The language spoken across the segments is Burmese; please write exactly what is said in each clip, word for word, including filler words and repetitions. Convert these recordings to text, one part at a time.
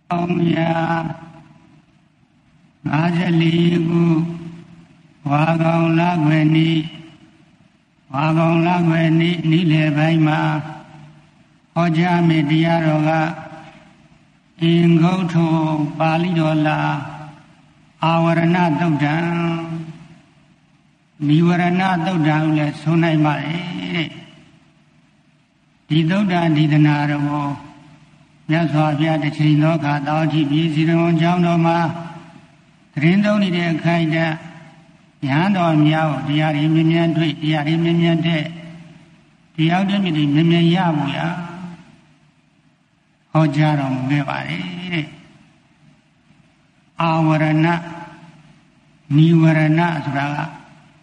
Ông ya Ngajaligu Wagong Lagweni Wagong Lagweni Nile Baima Oja Mediaroga Ingoto Balidola Awarana Dodan Niwarana Dodan Sunai Mai Didoda Didanaro Yaswabia the Chinoka Dauji Bizon Janoma Trindoni de Kaida Yando Miao, the Ariminian Tweet, the Ariminian Day, the Aldemidi Mimian Yamuya Ojarom Gevare Awarana Niwarana Sraga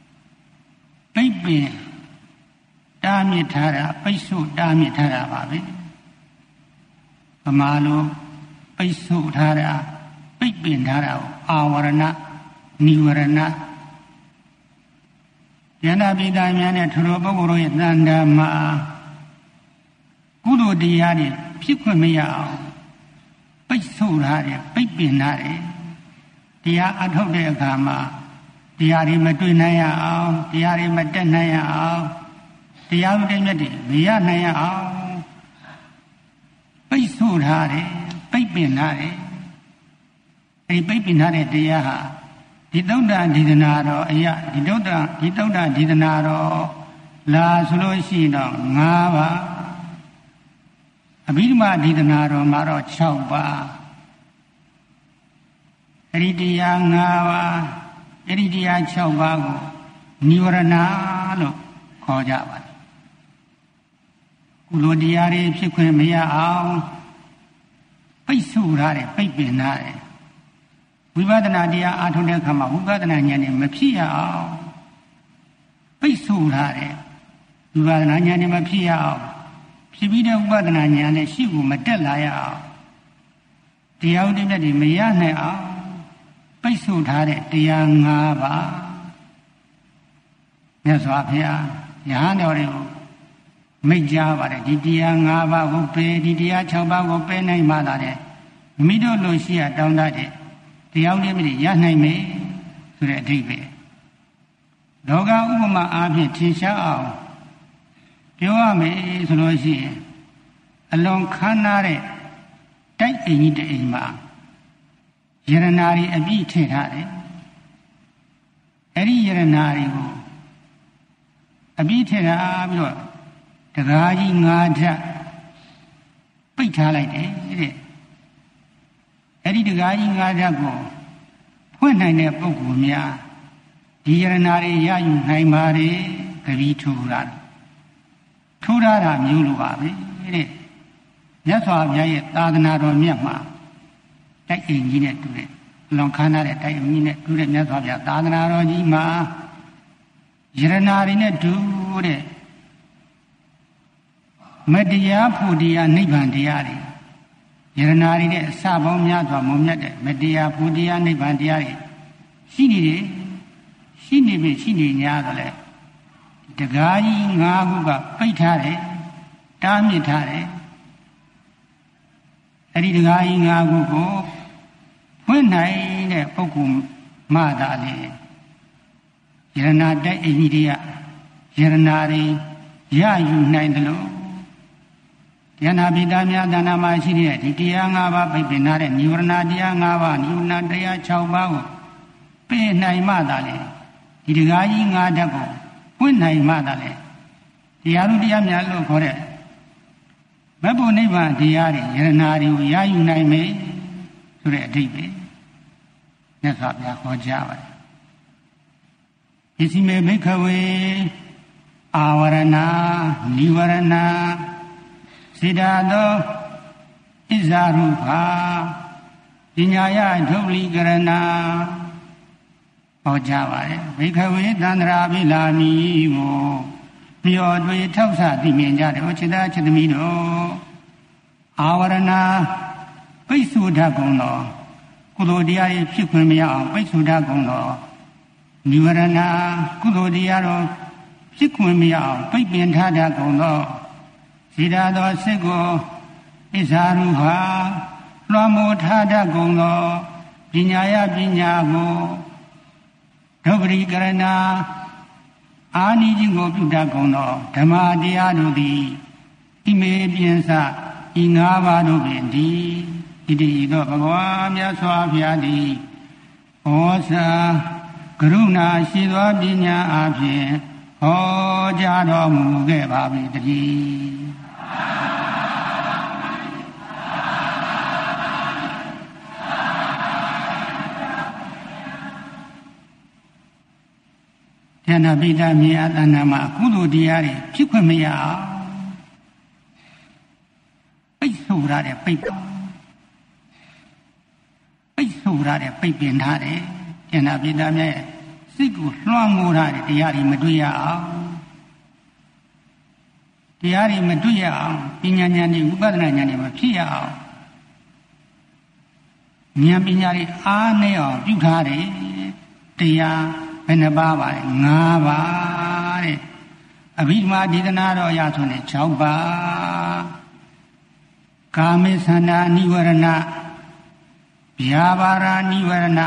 Baby Damitara, Paisu Damitara Babi Amalo Paisu Tara. Baby Nara, Awarana, Niwarana. Yana Bidamana Turoboro Nanda Ma Guru Diari, Pikumia, Paisurari, Baby Nari, Dia Adode Gama, Diari Madunaya, Diari Madanaya, Diari Via Naya, Paisurari, Baby Nari. A baby not a dear. Didonda Didanaro, Aya, Didonda, Didonda Didanaro, La Solosino, Nava Abidma Didanaro, Maro Chauba Eridia Nava, Eridia Chaubago, Niwaranalo, Kojava Ulodiari, Piquemia, Paisurare, Baby Nare. Vivadana dia Atone Kama, Vivadana Yani Mapia Paisurare Vivadana Yani Mapia Sibida Vadana Yan, Shivu Madelaya the Audimati Mayana Paisutare, the young Ava Yaswapia Yahanori Majava, the young Ava who pay the Dia Chaba who pay Naimada, Middle Lucia down that. The Audimity Yaname to the David. Doga Uma Abi Tisha Joame Solosi along Canare, Take in the Ima Yeranari Abi Tare Eri Yeranari Abi Tara the Raji Naja Pita like it. Eri the Gaji Najago, when I never Bogumia, Diranari Yayu Naimari, Gavitura. Turara Muluabi, Yaswa Yayet Adanaro Myanmar, take a minute to it. Long Canada, take a minute to the Nasavia, Adanaro Jima, Yeranari to it. Media Pudia Nibandiari. Yeranari de Sabom Yadwa Momyade, Media Pudia Nibandiari. Sini, Sini, Sini Yadale. The guy Naguga, Paitare, Damitare. Eri the guy Nagugo, when I the Pokum Madale. Yeranade India, Yeranari, Yayu Nandalo. Yana Bidamia Danama Siria, Tiangava, Pipinare, Nurnadia Nava, Nunadea Chaubago, Pe Naimadale, Tigai Nadago, when Naimadale, the Arudia Mialo Kore, Babu Neva, Diari, Yeranari, Yayu Naime, to the Dibi. That's what Yako Java. If he may make away, Awarana, Nivarana, Sidado Izarupa Dinyaya Joli Garana Ojava, Vikawe Dandra Vilami, Miodwe Tausa, Dimanja, Ochida Chedamino Awarana Paisuda Gono, Kulodia Pikumia, Paisuda Gono, Nivarana, Kulodiaro, Pikumia, Pipintada Gono. Sidado Sego Izaruha လွှမ်းမိုးထားတတ်ကုန်သောပညာယပညာကိုဒုပရိကရဏအာနိခြင်းကိုပြုတတ်ကုန်သောဓမ္မတရားတို့သည်ဣမေပြင်းစဤငါးပါးတို့ပင်ဒီဣတိဤသောဘဂဝါမြတ်စွာဘုရားသည်ဩဇာကရုဏာရှိသောပညာအဖြင့်ဟောကြားတော်မူခဲ့ပါပြီတည်းဉာဏပိဋကမြေအတ္တနာမှာကုသိုလ်တရားတွေဖြစ်ခွင့်မရအောင်ပိတ်ဆို့ရတဲ့ပိတ်ပိတ်ဆို့ရတဲ့ပိတ်ပင်ထားတယ်ဉာဏပိဋကမြေစိတ်ကိုလွှမ်းမိုးထားတဲ့တရားတွေမတွေ့ရအောင်တရားတွေမတွေ့ရအောင်ပညာဉာဏ်တွေဝိပဿနာဉာဏ်တွေမဖြစ်ရအောင်ဉာဏ်ပညာတွေအားနည်းအောင်ပြုထားတယ်တရားဘယ်နှပါးပါလဲ၅ပါးတဲ့အဘိဓမ္မာဒေသနာတော်အရဆိုနေ၆ပါးကာမေသန္တာနိဝရဏဗျာပါရာနိဝရဏ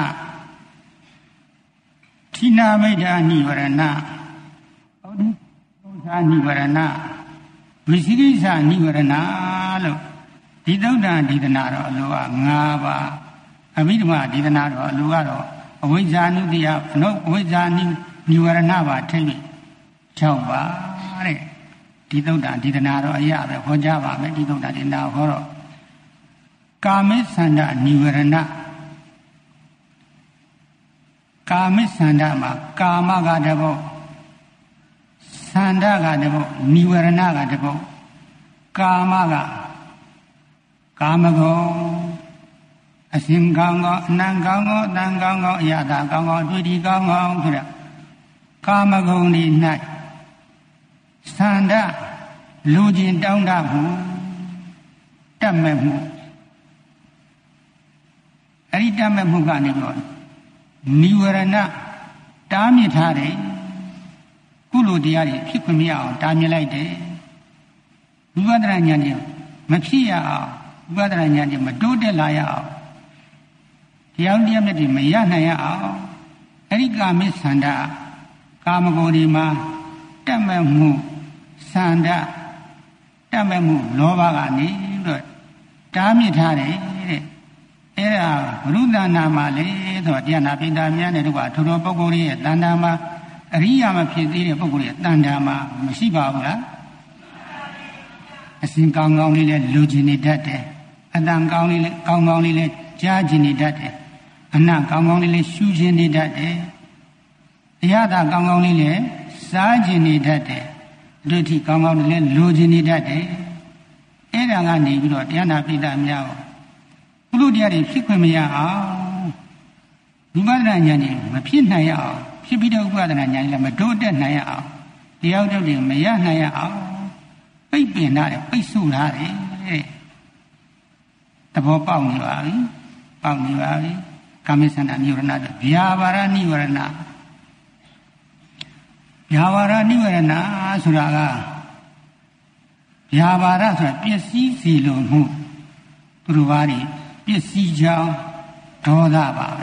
ထိနာမိတ်တာနိဝရဏဩဒိဥ္စာနိဝရဏဝိသိကိစ္စနိဝရဏလို့ဒီသုဒ္ဓဒေသနာတော်အလိုက၅ပါးအဘိဓမ္မာဒေသနာတော်အလိုကတော့အဝိဇ္ဇာနုတ္တိယအနုအဝိဇ္ဇာနိနိဝရဏပါထိတ်ပြီး၆ပါးတဲ့ဒီသုဒ္ဓဒေသနာတော်အရာပဲဟောကြားပါမယ်ဒီသုဒ္ဓဒေသနာဟောတော့ကာမိသန္တာနိဝရဏကာမိသန္တာမှာကာမကတဘောသန္တာကတဘောနိဝရဏကတဘောကာမကကာမဂုဏ်အစဉ်ကောင်းကောင်းအနံကောင်းကောင်းအတန်ကောင်းကောင်းအရသာကောင်းကောင်းအတွေ့အထိကောင်းကောင်းဆိုတဲ့ကာမဂုဏ်ဤ၌သန္တာလူချင်းတောင်းတမှုတတ်မဲ့မှုအဲ့ဒီတတ်မဲ့မှုကနေပြီးတော့နိဝရဏတားမြစ်ထားတယ်ကုလိုတရားတွေဖြစ်ခွင့်မရအောင်တားမြစ်လိုက်တယ်ဝိပဿနာဉာဏ်ကြီးမဖြစ်ရအောင်ဝိပဿနာဉာဏ်ကြီးမတိုးတက်လာရအောင်တရားတရားမြတ်တွေမရနိုင်ရအောင်အဲ့ဒီကာမိသန္တာကာမဂုဏ်ဒီမှာတတ်မဲ့မှုသန္တာတတ်မဲ့မှုလောဘကနေပြီးတော့တားမြစ်ထားတယ်တဲ့အဲ့ဒါဘုရုသနာမှာလေဆိုတော့တရားနာပိဋကများနဲ့တို့ကထိုတော်ပုဂ္ဂိုလ်ရဲ့တဏ္ဍာမှာအရိယာမဖြစ်သေးတဲ့ပုဂ္ဂိုလ်ရဲ့တဏ္ဍာမှာမရှိပါဘူးလားအစဉ်ကောင်းကောင်းလေးလဲလူကျင်နေတတ်တယ်အတန်ကောင်းလေးလဲကောင်းကောင်းလေးလဲကြားကျင်နေတတ်တယ်အနံ့ကောင်းကောင်းလေးလဲရှူကျင်နေတတ်တယ်အရသာကောင်းကောင်းလေးလဲစားကျင်နေတတ်တယ်ဒုတိကောင်းကောင်းလေးလဲလူကျင်နေတတ်တယ်အဲ့ဒါကနေပြီးတော့တရားနာပိဋကများကိုဘုလိုတရားတွေဖြစ်ခွင့်မရအောင်ဝိပဿနာဉာဏ်ကြီးမဖြစ်နိုင်ရအောင်ဖြစ်ပြီးတော့ဥပဒနာဉာဏ်ကြီးလည်းမတိုးတက်နိုင်ရအောင်တရားထုတ်တွေမရနိုင်ရအောင်ပိတ်ပင်ထားတယ်ပိတ်ဆို့ထားတယ်တဲ့သဘောပေါက်နေပါပြီပေါက်နေပါပြီကာမိသန္တာနိဝရဏတော့ဗျာပါရနိဝရဏဗျာပါရနိဝရဏဆိုတာကဗျာပါရဆိုတာပစ္စည်းစီလိုမှုသူတို့ဘာတွေပစ္စည်းကြောင့်ဒေါသပါပဲ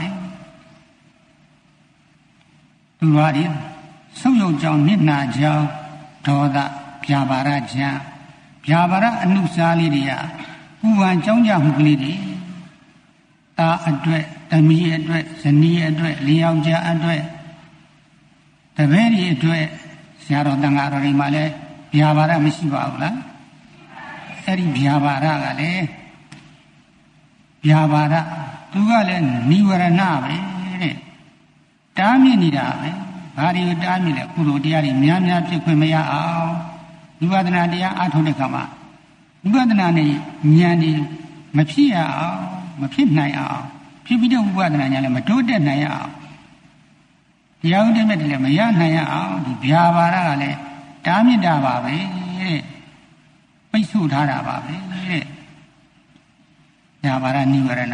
သူတို့ဘာတွေဆုပ်ယုပ်ကြောင့်မျက်နှာကြောင့်ဒေါသဗျာပါရကြောင့်ဗျာပါရအနုစားလေးတွေကပူပန်ကြောင်းကြမှုကလေးတွေတာအတွက်တမီးအတွက်ဇနီးအတွက်လျောက်ကြားအတွက်တပည့်တွေအတွက်ဆရာတော်တန်ဃာတော်တွေမှာလည်းဗျာပါရမရှိပါဘူးလားအဲ့ဒီဗျာပါရကလည်းဗျာပါရသူကလည်းနိဝရဏပဲတဲ့တားမြစ်နေတာပဲဘာတွေကိုတားမြစ်လဲကုသိုလ်တရားတွေများများဖြစ်ခွင့်မရအောင်ဝိပဿနာတရားအားထုတ်တဲ့အခါမှာဝိပဿနာနဲ့ဉာဏ်တွေမဖြစ်ရအောင်မဖြစ်နိုင်အောင်ဖြစ်ပြီးတော့ဝိပဿနာဉာဏ်လည်းမတိုးတက်နိုင်ရအောင်တရားဥဒိမဲ့တွေလည်းမရနိုင်ရအောင်ဒီဗျာပါရကလည်းတားမြစ်တာပါပဲတဲ့ပိတ်ဆို့ထားတာပါပဲတဲ့ဗျာပါရနိဝရဏ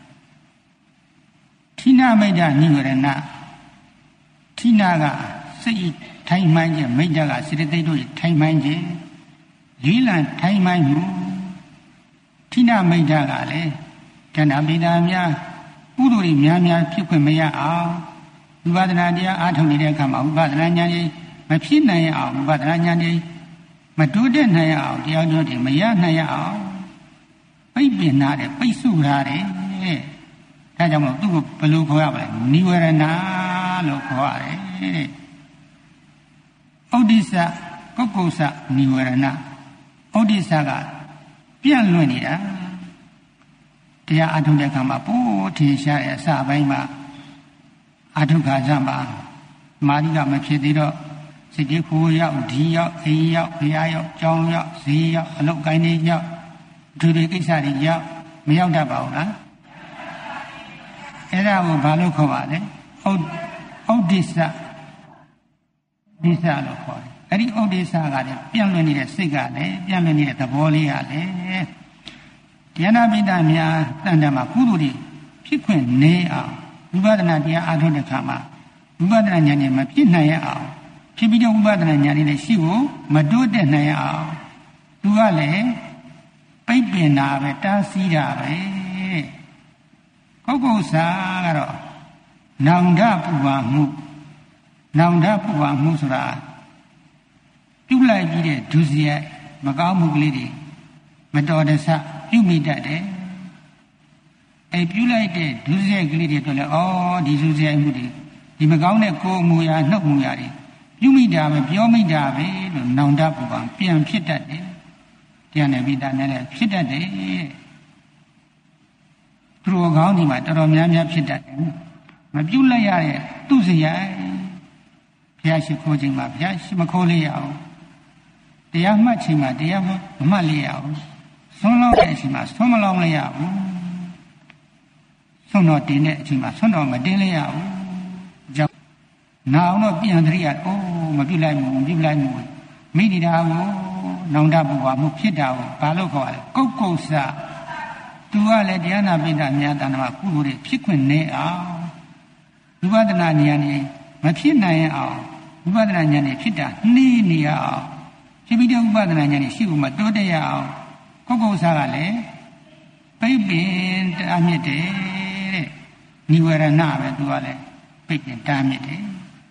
ထိနာမိတ်တာနိဝရဏထိနာကစိတ်ထိုင်မှန်းခြင်းမိတ်တာကစေတသိက်တို့ထိုင်မှန်းခြင်းလေးလံထိုင်မှန်းမှုထိနာမိတ်တာကလည်းကျန်တာပိဒါများကုသိုလ်တွေများများဖြစ်ခွင့်မရအောင်ဝိပဿနာတရားအားထုတ်နေတဲ့အခါမှာဝိပဿနာဉာဏ်ကြီးမဖြစ်နိုင်အောင်ဝိပဿနာဉာဏ်ကြီးမတိုးတက်နိုင်အောင်တရားတော်တွေမရနိုင်အောင်ပိတ်ပင်ထားတယ်ပိတ်ဆို့ထားတယ်ဒါကြောင့်မို့သူ့ကိုဘယ်လိုခေါ်ရမလဲနိဝရဏလို့ခေါ်ရတယ်တဲ့ဩဒိစ္စကုက္ကုစ္စနိဝရဏဩဒိစ္စကပြန့်လွင့်နေတာတရားအထုတ်တဲ့အခါမှာပိုးထင်ရှားတဲ့အစပိုင်းမှာအထုတ်ခါစမှာမာရိကမဖြစ်သေးတော့စိတ်ကြီးခိုးရောက်ဒီရောက်အိမ်ရောက်ဘုရားရောက်ကျောင်းရောက်ဈေးရောက်အလုပ်ကိုင်းတွေရောက်ဒုတိယကိစ္စတွေရောက်မရောက်တတ်ပါဘူးလားအဲ့ဒါကိုဘာလို့ခေါ်ပါလဲဩဩဒိစ္စဒိစ္စလို့ခေါ်တယ်အဲ့ဒီဩဒိစ္စကလည်းပြန့်လွင့်နေတဲ့စိတ်ကလည်းပြန့်လွင့်နေတဲ့သဘောလေးကလည်းတရားနာပိဋကများတန်တမှာကုသိုလ်တွေဖြစ်ခွင့်နေအောင်ဝိပဿနာတရားအားထုတ်တဲ့အခါမှာဝိပဿနာဉာဏ်နဲ့မဖြစ်နိုင်ရအောင်ဖြစ်ပြီးတော့ဝိပဿနာဉာဏ်နဲ့ရှိဖို့မတိုးတက်နိုင်ရအောင်သူကလည်းပိတ်ပင်တာပဲတားဆီးတာပဲကုက္ကုဆာကတော့နောင်တပူပါမှုနောင်တပူပါမှုဆိုတာပြုလိုက်ပြီးတဲ့ဒုစရိုက်မကောင်းမှုကလေးတွေမတော်တဆပြုမိတတ်တယ်အဲပြုလိုက်တဲ့ဒုစရိုက်ကလေးတွေတော့လေဩဒီဒုစရိုက်မှုတွေဒီမကောင်းတဲ့ကိုယ်အမူအရာနှုတ်မူအရာတွေပြုမိတာပဲပြောမိတာပဲလို့နောင်တပူပါပြန်ဖြစ်တတ်တယ်တရားနဲ့ပိဋကနဲ့လည်းဖြစ်တတ်တယ်သူတော်ကောင်းဒီမှာတော်တော်များများဖြစ်တတ်တယ်မပြုလိုက်ရတဲ့သူစရိုက်ဘုရားရှိခိုးခြင်းမှာဘုရားရှိမခိုးလေးရအောင်တရားမှတ်ခြင်းမှာတရားမမှတ်လေးရအောင်ဆွမ်းလောင်းတဲ့အချိန်မှာဆွမ်းမလောင်းလေးရဘူးဆွမ်းတော်တင်တဲ့အချိန်မှာဆွမ်းတော်မတင်လေးရဘူးကြောင့်နာအောင်တော့ပြန်သတိရအိုးမပြုလိုက်ဘူးမပြုလိုက်ဘူးမိနေတာကိုနောင်တပူပါမှုဖြစ်တာကိုဘာလို့ခေါ်ရလဲကုက္ကုဆာသူကလည်းတရားနာပိဋကများတဏ္ဍာကုသိုလ်တွေဖြစ်ခွင့်နေအောင်ဝိပဿနာဉာဏ်နဲ့မဖြစ်နိုင်အောင်ဝိပဿနာဉာဏ်နဲ့ဖြစ်တာနှီးနေရအောင်ဖြစ်ပြီးတော့ဝိပဿနာဉာဏ်နဲ့ရှိဖို့မတိုးတက်ရအောင်ကုက္ကုဆာကလည်းပိတ်ပင်တားမြစ်တယ်တဲ့နိဝရဏပဲသူကလည်းပိတ်ပင်တားမြစ်တယ်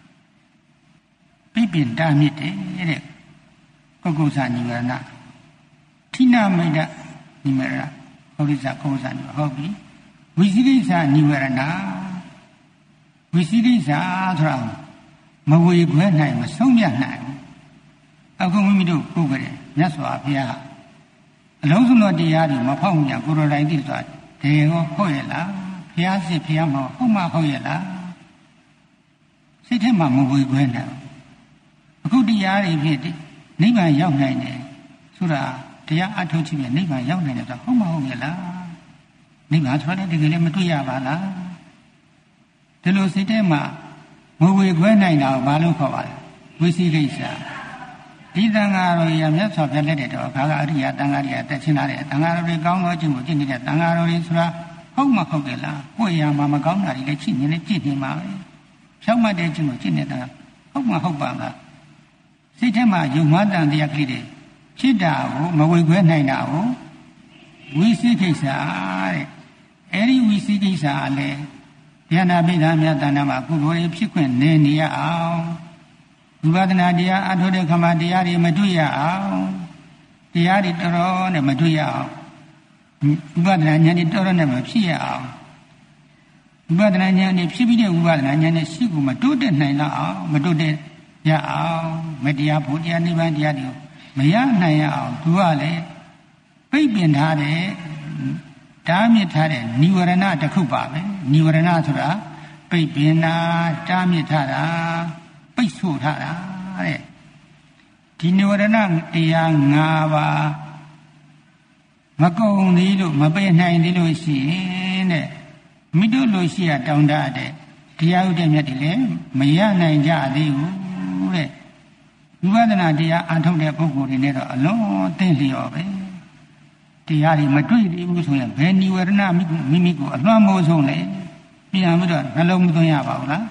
ပိတ်ပင်တားမြစ်တယ်တဲ့ကုက္ကုဆာနိဝရဏထိနာမိတ်နိဝရဏဩဒိစ္စကုက္ကုဆာနိဟုတ်ပြီဝိသိကိစ္စနိဝရဏဝိသိကိစ္စဆိုတာမဝေခွဲနိုင်မဆုံးမြတ်နိုင်အခုမိမိတို့ပုဂ္ဂိုလ်မြတ်စွာဘုရားအလုံးစုံသောတရားတွေမဖောက်မြကိုယ်တော်တိုင်သိဆိုတာတကယ်ကိုဟုတ်ရဲ့လားဘုရားစစ်ဘုရားမဟုတ်မှဟုတ်ရဲ့လားစိတ်ထဲမှာမဝေခွဲနိုင်အခုတရားတွေဖြစ်နိဗ္ဗာန်ရောက်နိုင်တယ်ဆိုတာတရားအထုတ်ခြင်းနဲ့နိဗ္ဗာန်ရောက်နိုင်တယ်ဆိုတာဟုတ်မှဟုတ်ရဲ့လားနိဗ္ဗာန်ဆိုတာတကယ်လည်းမတွေ့ရပါလားဒီလိုစိတ်ထဲမှာမဝေခွဲနိုင်တာကိုဘာလို့ခေါ်ပါလဲဝိသိကိစ္စဒီတန်ဃာတော်ရမြတ်စွာဘုရားလက်တဲ့တော်ခါကအရိယာတန်ဃာတွေတက်ချင်းလာတဲ့တန်ဃာတော်တွေကောင်းသောခြင်းကိုကျင့်နေတဲ့တန်ဃာတော်တွေဆိုတာဟုတ်မှဟုတ်တယ်လားကိုယ်ရမှာမကောင်းတာတွေလည်းဖြစ်နေလေကြည့်နေမှာပဲဖြောက်မှတ်တဲ့ခြင်းကိုကျင့်နေတာဟုတ်မှဟုတ်ပါလားစိတ်ထဲမှာယုံမှန်တန်တရားကလေးတွေဖြစ်တာကိုမဝေခွဲနိုင်တာကိုဝိသိကိစ္စတဲ့အဲဒီဝိသိကိစ္စကလည်းတရားနာပိဋကများတဏ္ဍာမှာကုသိုလ်တွေဖြစ်ခွင့်နေနေရအောင်ဝိပဿနာတရားအထုတဲ့ခါမှာတရားတွေမတွေ့ရအောင်တရားတွေတော်တော်နဲ့မတွေ့ရအောင်ဝိပဿနာဉာဏ်တွေတော်တော်နဲ့မဖြစ်ရအောင်ဝိပဿနာဉာဏ်တွေဖြစ်ပြီးတဲ့ဝိပဿနာဉာဏ်နဲ့ရှိကိုမတိုးတက်နိုင်တော့အောင်မတိုးတက်ရအောင်မတရားဖို့တရားနိဗ္ဗာန်တရားတွေမရနိုင်ရအောင်သူကလည်းပိတ်ပင်ထားတဲ့တားမြစ်ထားတဲ့နိဝရဏတစ်ခုပါပဲနိဝရဏဆိုတာပိတ်ပင်တာတားမြစ်ထားတာပိတ်ဆို့ထားတာတဲ့ဒီနိဝရဏတရား၅ပါးမကုန်သေးလို့မပယ်နိုင်သေးလို့ရှိရင်တဲ့မိတို့လိုရှိရတောင်းတတဲ့တရားဥဒ္ဒမြတ်တွေလည်းမရနိုင်ကြသေးဘူးတဲ့ဝိပဿနာတရားအထုတ်တဲ့ပုဂ္ဂိုလ်တွေနဲ့တော့အလုံးသိလျော်ပဲတရားတွေမတွေ့သေးဘူးဆိုရင်ဘယ်နိဝရဏမိမိကိုအလွှမ်းမိုးဆုံးလဲပြန်ပြီးတော့နှလုံးမသွင်းရပါဘူးလား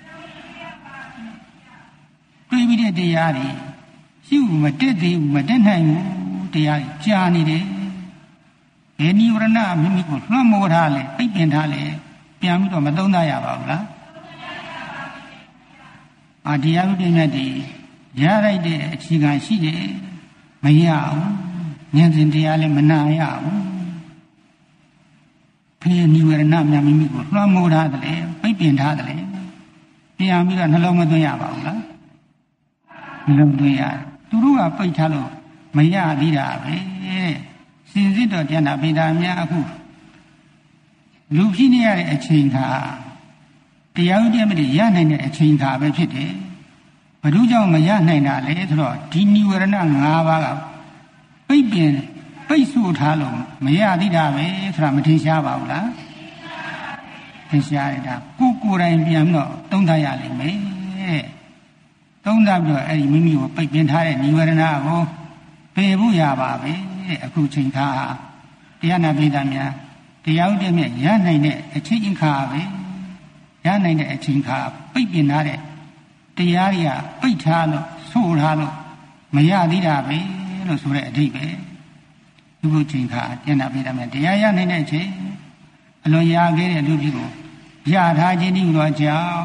တွေ့ပြီးတဲ့တရားတွေရှိဘူးမတက်သေးဘူးမတက်နိုင်ဘူးတရားကြာနေတယ်ဘယ်နိဝရဏမိမိကိုလွှမ်းမိုးထားလဲပိတ်ပင်ထားလဲပြန်ပြီးတော့မသုံးသပ်ရပါဘူးလားအာတရားဥပဒေမြတ်ဒီရလိုက်တဲ့အခြေခံရှိတယ်မရဘူးဉာဏ်စဉ်တရားလည်းမနာရဘူးဘယ်နိဝရဏများမိမိကိုလွှမ်းမိုးထားတယ်ပိတ်ပင်ထားတယ်ပြန်ပြီးတော့နှလုံးမသွင်းရပါဘူးလားနှလုံးသွင်းရသူတို့ကပိတ်ထားလို့မရသေးတာပဲစင်စစ်တော်တရားနာပိဒါများအခုလူဖြစ်နေရတဲ့အချိန်ခါတရားဥပဒေမတွေရနိုင်တဲ့အချိန်ခါပဲဖြစ်တယ်ဘယ်သူကြောင့်မရနိုင်တာလဲဆိုတော့ဒီနိဝရဏ၅ပါးကပိတ်ပင်ပိတ်ဆို့ထားလို့မရသေးတာပဲဆိုတာမထင်ရှားပါဘူးလားထင်ရှားရတာကိုယ်ကိုယ်တိုင်ပြန်တော့သုံးသပ်ရလိမ့်မယ်သုံးသပ်ပြီးတော့အဲ့ဒီမိမိကိုပိတ်ပင်ထားတဲ့နိဝရဏကိုပယ်ဖို့ရပါပဲအခုချိန်ခါတရားနာပိဒါများတရားဥပဒေမြတ်ရနိုင်တဲ့အချိန်ခါပဲရနိုင်တဲ့အချိန်ခါပိတ်ပင်ထားတဲ့တရားတွေကပိတ်ထားလို့ဆိုးထားလို့မရသေးတာပဲလို့ဆိုတဲ့အဓိပ္ပာယ်ဒီခုချိန်ခါတရားနာပိဒါများတရားရနိုင်တဲ့အချိန်အလွန်ရခဲ့တဲ့လူကြီးကိုရထားခြင်းဒီလိုကြောင့်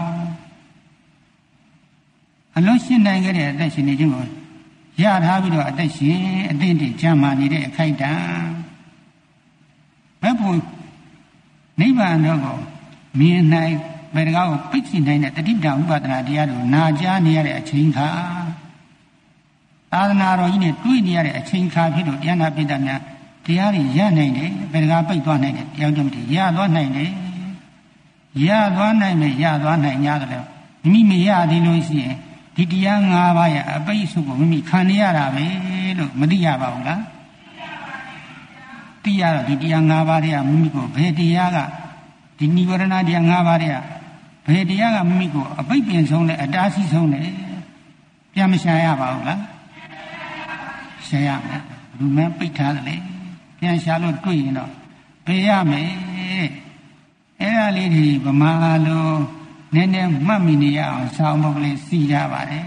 အလွန်ရှင်းနိုင်ခဲ့တဲ့အသက်ရှင်နေခြင်းကိုရထားပြီးတော့အသက်ရှင်အသင့်တင့်ကြံမာနေတဲ့အခိုက်အတန့်ဘယ်ဖို့နိဗ္ဗာန်တော့ကိုမြင်နိုင်ဘယ်တကားကိုပိတ်စီနိုင်တဲ့တတိတံဥပဒနာတရားကိုနာကြားနေရတဲ့အချိန်ခါသာသနာတော်ကြီးနဲ့တွေ့နေရတဲ့အချိန်ခါဖြစ်လို့တရားနာပိဋကများတရားတွေရနိုင်တယ်ဘယ်တကားပိတ်သွားနိုင်တယ်တရားတော်တွေရသွားနိုင်တယ်ရသွားနိုင်မယ်ရသွားနိုင်냐တယ်မိမိမရသေးလို့ရှိရင်ဒီတရား၅ပါးရဲ့အပိတ်စုကိုမိမိခံရတာပဲလို့မသိရပါဘူးလားသိရတော့ဒီတရား၅ပါးတွေကမိမိကိုဘယ်တရားကဒီနိဝရဏတရား၅ပါးတွေကဘယ်တရားကမိမိကိုအပိတ်ပင်ဆုံးလဲအတားဆီးဆုံးလဲပြန်မရှာရပါဘူးလားရှာရမယ်လူမန်းပိတ်ထားတယ်လေပြန်ရှာလို့တွေ့ရင်တော့ဘယ်ရမယ်အဲ့ဒါလေးတွေဗမာလိုနည်းနည်းမှတ်မိနေရအောင်ဆောင်းပုဒ်ကလေးစီးကြပါတယ်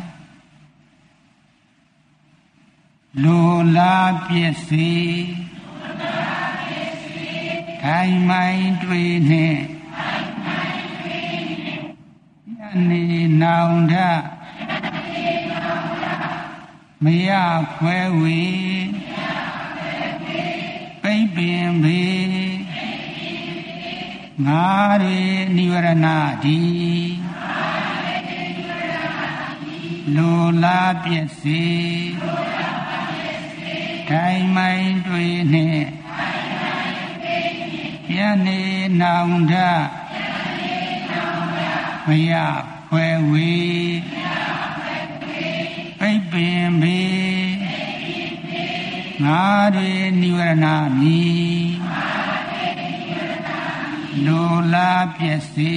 လိုလားပြည့်စေထိုင်မိုင်းတွေ့နဲ့ညနေနောင်ထမရခွဲဝေပိတ်ပင်ပေငါတွေနိဝရဏဒီလိုလားပြည့်စေထိုင်မိုင်းတွေ့နဲ့ညနေနောင်ထမရခွဲဝေပိတ်ပင်ပေငါတွေနိဝရဏမည်လိုလားပြည့်စေ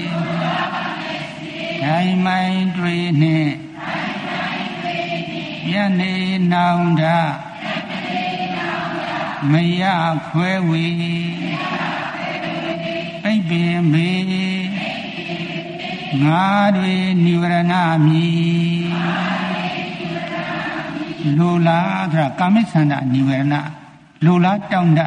ထိုင်မိုင်းတွေ့နဲ့ညနေနောင်ထမရခွဲဝေပိတ်ပင်ပေငါတွေနိဝရဏမည်လိုလားဆိုတာကာမိသန္တာနိဝရဏလိုလားတောင်းတ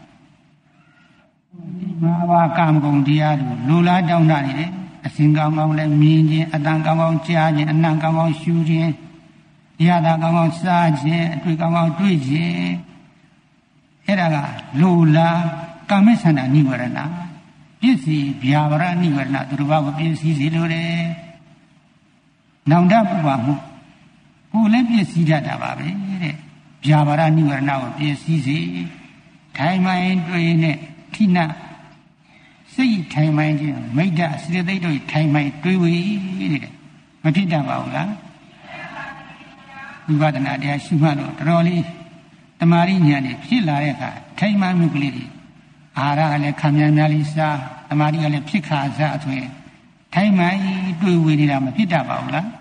မဟာကာမဂုဏ်တရားတို့လိုလားတောင်းတနေတယ်အစဉ်ကောင်းကောင်းလည်းမြင်ခြင်းအတန်ကောင်းကောင်းကြားခြင်းအနံကောင်းကောင်းရှုခြင်းရတာကောင်းကောင်းစားခြင်းအတွေ့ကောင်းကောင်းတွေ့ခြင်းအဲ့ဒါကလိုလားကာမိသန္တာနိဝရဏပစ္စည်းဗျာပါရနိဝရဏသူတို့ဘာကိုပစ္စည်းစီလို့လဲနောင်တပူပါမှုကိုယ်လည်းပစ္စည်းတတ်တာပါပဲတဲ့ဗျာပါရနိဝရဏကိုပစ္စည်းစီထိုင်မှန်တွေ့နဲ့ထိနာစိတ်ထိုင်မှန်ခြင်းမိတ္တစေတသိက်တို့ထိုင်မှန်တွေ့ဝေတဲ့မဖြစ်တတ်ပါဘူးလားဝိပဿနာတရားရှိမှတော့တော်တော်လေးတမာရိညာနဲ့ဖြစ်လာတဲ့အခါထိုင်မှန်မှုကလေးတွေအာဟာရကလည်းခံများများလေးစားတမာရိကလည်းဖြစ်ခါစားအသွင်ထိုင်မှန်တွေ့ဝေနေတာမဖြစ်တတ်ပါဘူးလား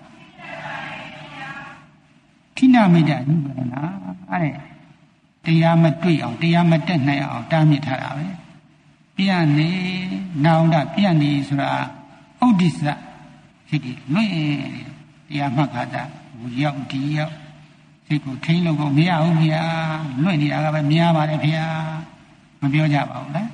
ထိနာမိတ္တနိဗ္ဗာန်အဲ့ဒါတရားမတွေ့အောင်တရားမတက်နိုင်အောင်တားမြစ်ထားတာပဲပြန့်နေနောင်တပြန့်နေဆိုတာဥဒိစ္စဖြစ်ပြီးလွင့်တရားမှတ်ခါတာဟိုရောက်ဒီရောက်စိတ်ကိုထိန်းလို့ကိုမရဘူးဗျာလွင့်နေတာကပဲများပါတယ်ဗျာမပြောကြပါဘူးလား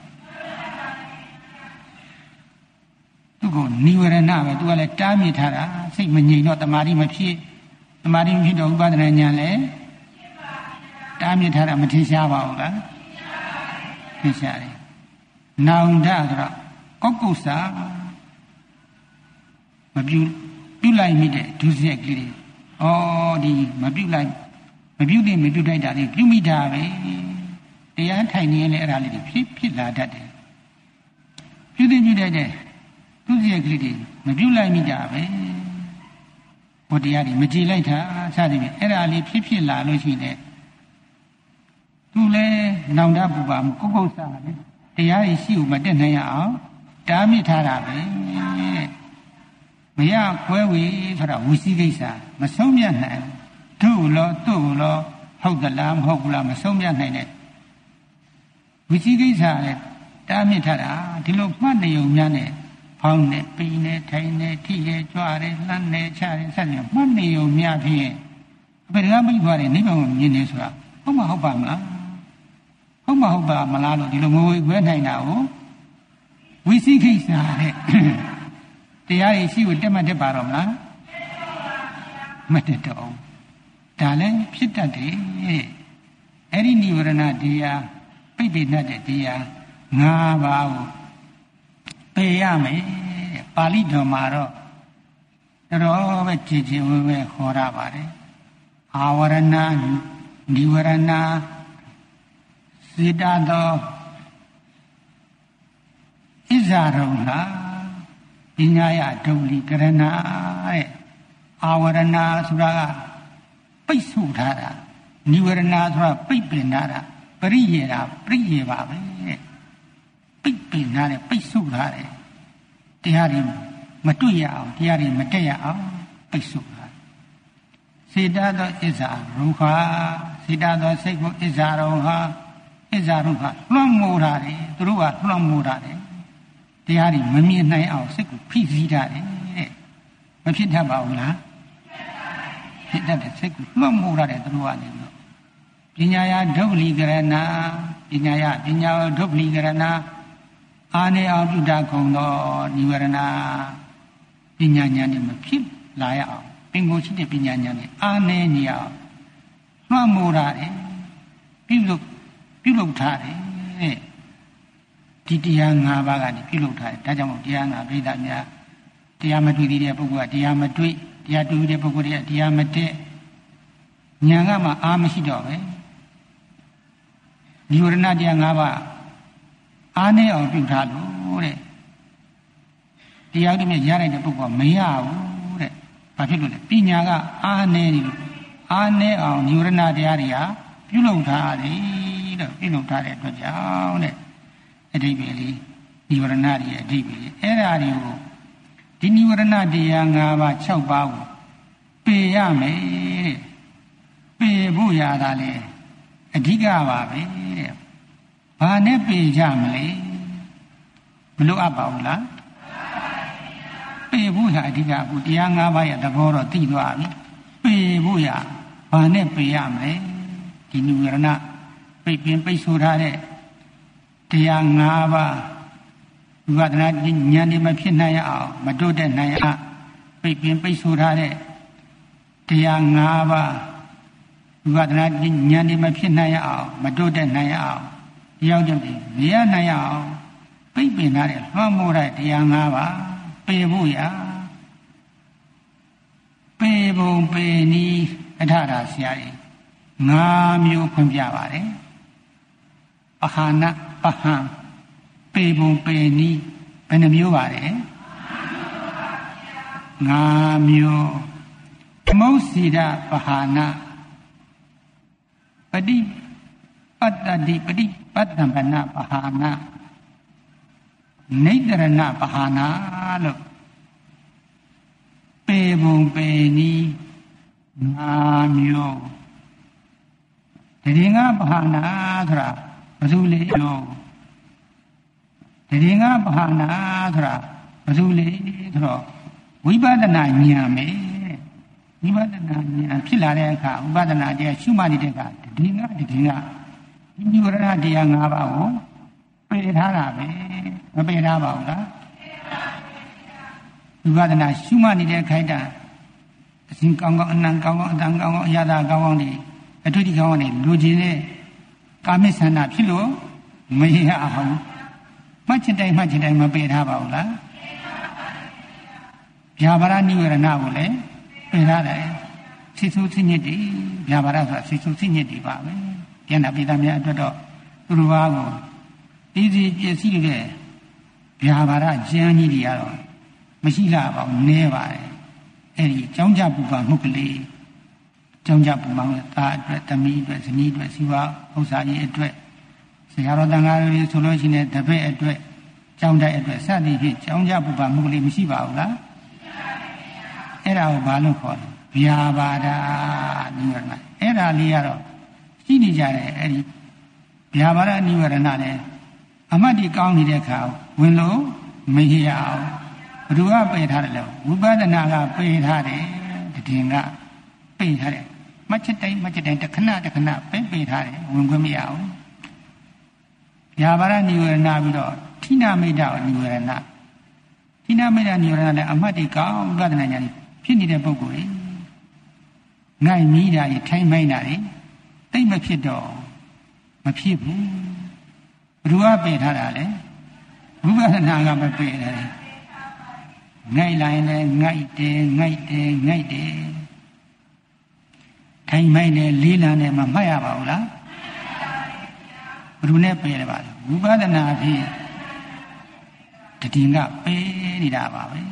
သူကနိဝရဏပဲသူကလည်းတားမြစ်ထားတာစိတ်မငြိမ်တော့တမာတိမဖြစ်တမာတိမဖြစ်တော့ဥပဒနာဉာဏ်လည်းတားမြစ်ထားတာမထင်ရှားပါဘူးလားထင်ရှားတယ်နောင်တဆိုတော့ကောက်ကုဆာမပြုပြုလိုက်မိတဲ့ဒုစရိုက်ကလေးတွေဩဒီမပြုလိုက်မပြုတဲ့မပြုတိုက်တာလေးပြုမိတာပဲတရားထိုင်နေရင်လည်းအဲ့ဒါလေးတွေဖြစ်ဖြစ်လာတတ်တယ်ပြုတဲ့ပြုတိုက်တဲ့ဒုစရိုက်ကလေးတွေမပြုလိုက်မိတာပဲဟိုတရားတွေမကြည်လိုက်တာစသဖြင့်အဲ့ဒါလေးဖြစ်ဖြစ်လာလို့ရှိရင်သူလည်းနောင်တပူပါမကုတ်ကုတ်စားတယ်တရားကြီးရှိဦးမတက်နိုင်ရအောင်တားမြစ်ထားတာပဲမရခွဲဝေဆိုတာဝစီကိစ္စမဆုံးမြတ်နိုင်တို့လောတို့လောဟုတ်သလားမဟုတ်ဘူးလားမဆုံးမြတ်နိုင်တဲ့ဝစီကိစ္စလည်းတားမြစ်ထားတာဒီလိုမှတ်နေုံများနဲ့ဖောင်းနေပိနေထိုင်နေထိရဲကြွားတယ်လှမ်းနေချတယ်ဆက်နေမှတ်နေုံများဖြင့်အပေကမိသွားတယ်နိဗ္ဗာန်ကိုမြင်နေဆိုတာဟုတ်မဟုတ်ပါမလားဟုတ်မဟုတ်ပါမလားလို့ဒီလိုငိုခွဲနိုင်တာကိုဝိသိကိစ္စတဲ့တရားရရှိကိုတက်မှတ်တတ်ပါတော့မလားမတက်တော့ဒါလည်းဖြစ်တတ်တယ်အဲ့ဒီနိဝရဏတရားပိဋိနတ်တဲ့တရား၅ပါးကိုပယ်ရမယ်ပါဠိတော်မှာတော့တော်ပဲကြည်ကြည်ဝဲဝဲခေါ်ရပါတယ်အာဝရဏနိဝရဏစေတသောဣဇာရုံလာပညာယဒုလိကရဏတဲ့အာဝရဏဆိုတာကပိတ်ဆို့ထားတာနိဝရဏဆိုတာပိတ်ပင်ထားတာပရိယေတာပရိယေပါပဲပိတ်ပင်ထားတယ်ပိတ်ဆို့ထားတယ်တရားတွေမတွေ့ရအောင်တရားတွေမတက်ရအောင်ပိတ်ဆို့ထားစေတသောဣဇာရုခာစေတသောစိတ်ကိုဣဇာရုံဟာဣဇာရုခလွှမ်းမိုးထားတယ်သူတို့ကလွှမ်းမိုးထားတယ်တရားတွေမမြင်နိုင်အောင်စိတ်ကိုဖိစီးထားတယ်တဲ့မဖြစ်တတ်ပါဘူးလားဖြစ်တတ်တဲ့စိတ်ကိုလွှမ်းမိုးထားတယ်သူတို့ကနေပြီးတော့ပညာယဒုက္ခလိကရဏပညာယပညာဒုက္ခလိကရဏအာနေအောင်ပြုတာကုန်သောနိဝရဏပညာဉာဏ်တွေမဖြစ်လာရအောင်ပင်ကိုရှိတဲ့ပညာဉာဏ်တွေအာနေနေအောင်လွှမ်းမိုးထားတယ်ပြုလုပ်ပြုလုပ်ထားတယ်တဲ့ဒီတရား၅ပါးကနေပြုလုပ်ထားတယ်ဒါကြောင့်မို့တရား၅ပြိဿများတရားမတွေ့သေးတဲ့ပုဂ္ဂိုလ်ကတရားမတွေ့တရားတွေ့တဲ့ပုဂ္ဂိုလ်ကတရားမတက်ဉာဏ်ကမှအာမရှိတော့ပဲနိဝရဏတရား၅ပါးအာနေအောင်ပြုထားလို့တဲ့တရားတွေမြရတဲ့ပုဂ္ဂိုလ်ကမရဘူးတဲ့ဘာဖြစ်လို့လဲပညာကအာနေနေလို့အာနေအောင်နိဝရဏတရားတွေကပြုလုပ်ထားတယ်လို့ပြုလုပ်ထားတဲ့အတွက်ကြောင့်တဲ့အဓိပ္ပာယ်လေးနိဝရဏတွေရဲ့အဓိပ္ပာယ်လေးအဲ့ဒါတွေကိုဒီနိဝရဏတရား၅ပါး၆ပါးကိုပယ်ရမယ်တဲ့ပယ်ဖို့ရတာလေအဓိကပါပဲတဲ့ဘာနဲ့ပယ်ကြမလဲမလို့အပ်ပါဘူးလားပယ်ဖို့ရအဓိကအခုတရား၅ပါးရဲ့သဘောတော့သိသွားပြီပယ်ဖို့ရဘာနဲ့ပယ်ရမလဲဒီနိဝရဏပိတ်ပင်ပိတ်ဆိုထားတဲ့တရား၅ပါးဝိပဿနာဉာဏ်တွေမဖြစ်နိုင်အောင်မတိုးတက်နိုင်အောင်ပိတ်ပင်ပိတ်ဆိုထားတဲ့တရား၅ပါးဝိပဿနာဉာဏ်တွေမဖြစ်နိုင်အောင်မတိုးတက်နိုင်အောင်တရားကြောင့်မရနိုင်အောင်ပိတ်ပင်ထားတဲ့လွှမ်းမိုးတဲ့တရား၅ပါးပယ်ဖို့ရပေပုံပေနီးအထရာဆရာကြီး၅မျိုးဖွင့်ပြပါတယ်ပဟာနပဟံပေပုံပေနီးဘယ်နှမျိုးပါလဲ၅မျိုးမௌစီဒပဟာနပฏิပတ္တိပฏิပတ္တံပနပဟာနနိဒရဏပဟာနလို့ပေပုံပေနီး၅မျိုးတတိငါပဟာနဆိုတာဘယ်သူလဲလို့တတိငါပဟာနဆိုတာဘယ်သူလဲဆိုတော့ဝိပဿနာဉာဏ်ပဲဝိပဿနာဉာဏ်ဖြစ်လာတဲ့အခါဝိပဿနာတရားရှုမှတ်နေတဲ့အခါတတိငါတတိငါဒီနိဝရဏတရား၅ပါးကိုပေထားတာပဲမပေထားပါဘူးလားဝိပဿနာရှုမှတ်နေတဲ့ခိုက်တာအစဉ်ကောင်းကောင်းအနံကောင်းကောင်းအတန်ကောင်းကောင်းအရသာကောင်းကောင်းတွေအထွတ်ဒီကောင်းကောင်းတွေလူချင်းတဲ့ကာမိဆန္ဒဖြစ်လို့မရအောင်မှတ်ချင်တိုင်းမှတ်ချင်တိုင်းမပေထားပါဘူးလားဗျာပါဒနိဝရဏကိုလည်းပေထားတယ်စိတ်ဆိုးစိတ်ညစ်တွေဗျာပါဒဆိုတာစိတ်ဆိုးစိတ်ညစ်တွေပါပဲပြန်တာပိသားများအတွက်တော့သူတို့ဘာကိုဒီစီပြည့်စည်တဲ့ဗျာပါဒကျမ်းကြီးတွေကတော့မရှိလာပါဘူးနည်းပါတယ်အဲ့ဒီကြောင်းကြပူပါမှုကလေးကြောင်းကြပူပါသားအတွက်တမီးအတွက်ဇနီးအတွက်စီဝါဥစ္စာကြီးအတွက်ဆရာတော်တန်ခါးတွေဆိုလို့ရှိရင်တပည့်အတွက်ကြောင်းတိုက်အတွက်စသည်ဖြင့်ကြောင်းကြပူပါမှုကလေးမရှိပါဘူးလားအဲ့ဒါကိုဘာလို့ခေါ်လဲဗျာပါဒနိဝရဏအဲ့ဒါလေးကတော့ရှိနေကြတယ်အဲ့ဒီဗျာပါဒနိဝရဏလည်းအမှတ်ဒီကောင်းနေတဲ့အခါဝင်လို့မရအောင်ဘယ်သူကပယ်ထားတယ်လဲဝိပဿနာကပယ်ထားတယ်တည်ငါပယ်ထားတယ်မှတ်ချက်တိုင်းမှတ်ချက်တိုင်းတစ်ခဏတစ်ခဏပယ်ပယ်ထားတယ်ဝင်ခွင့်မရအောင်ဗျာပါဒနိဝရဏပြီးတော့ဌိနမိတ်တနိဝရဏဌိနမိတ်တနိဝရဏလည်းအမှတ်ဒီကောင်းဝိပဿနာဉာဏ်ဖြစ်နေတဲ့ပုဂ္ဂိုလ်တွေငိုက်မိတာတွေထိုင်မိုင်းတာတွေတိတ်မဖြစ်တော့မဖြစ်ဘူးဘယ်သူကပယ်ထားတာလဲဝိပဿနာကမပယ်တယ်ငိုက်လိုက်လည်းငိုက်တယ်ငိုက်တယ်ငိုက်တယ်ထိုင်မိုင်းတယ်လေးလံတယ်မမှတ်ရပါဘူးလားဘယ်သူနဲ့ပယ်တယ်ပါလဲဝိပဿနာဖြင့်တတိကပယ်နေတာပါပဲ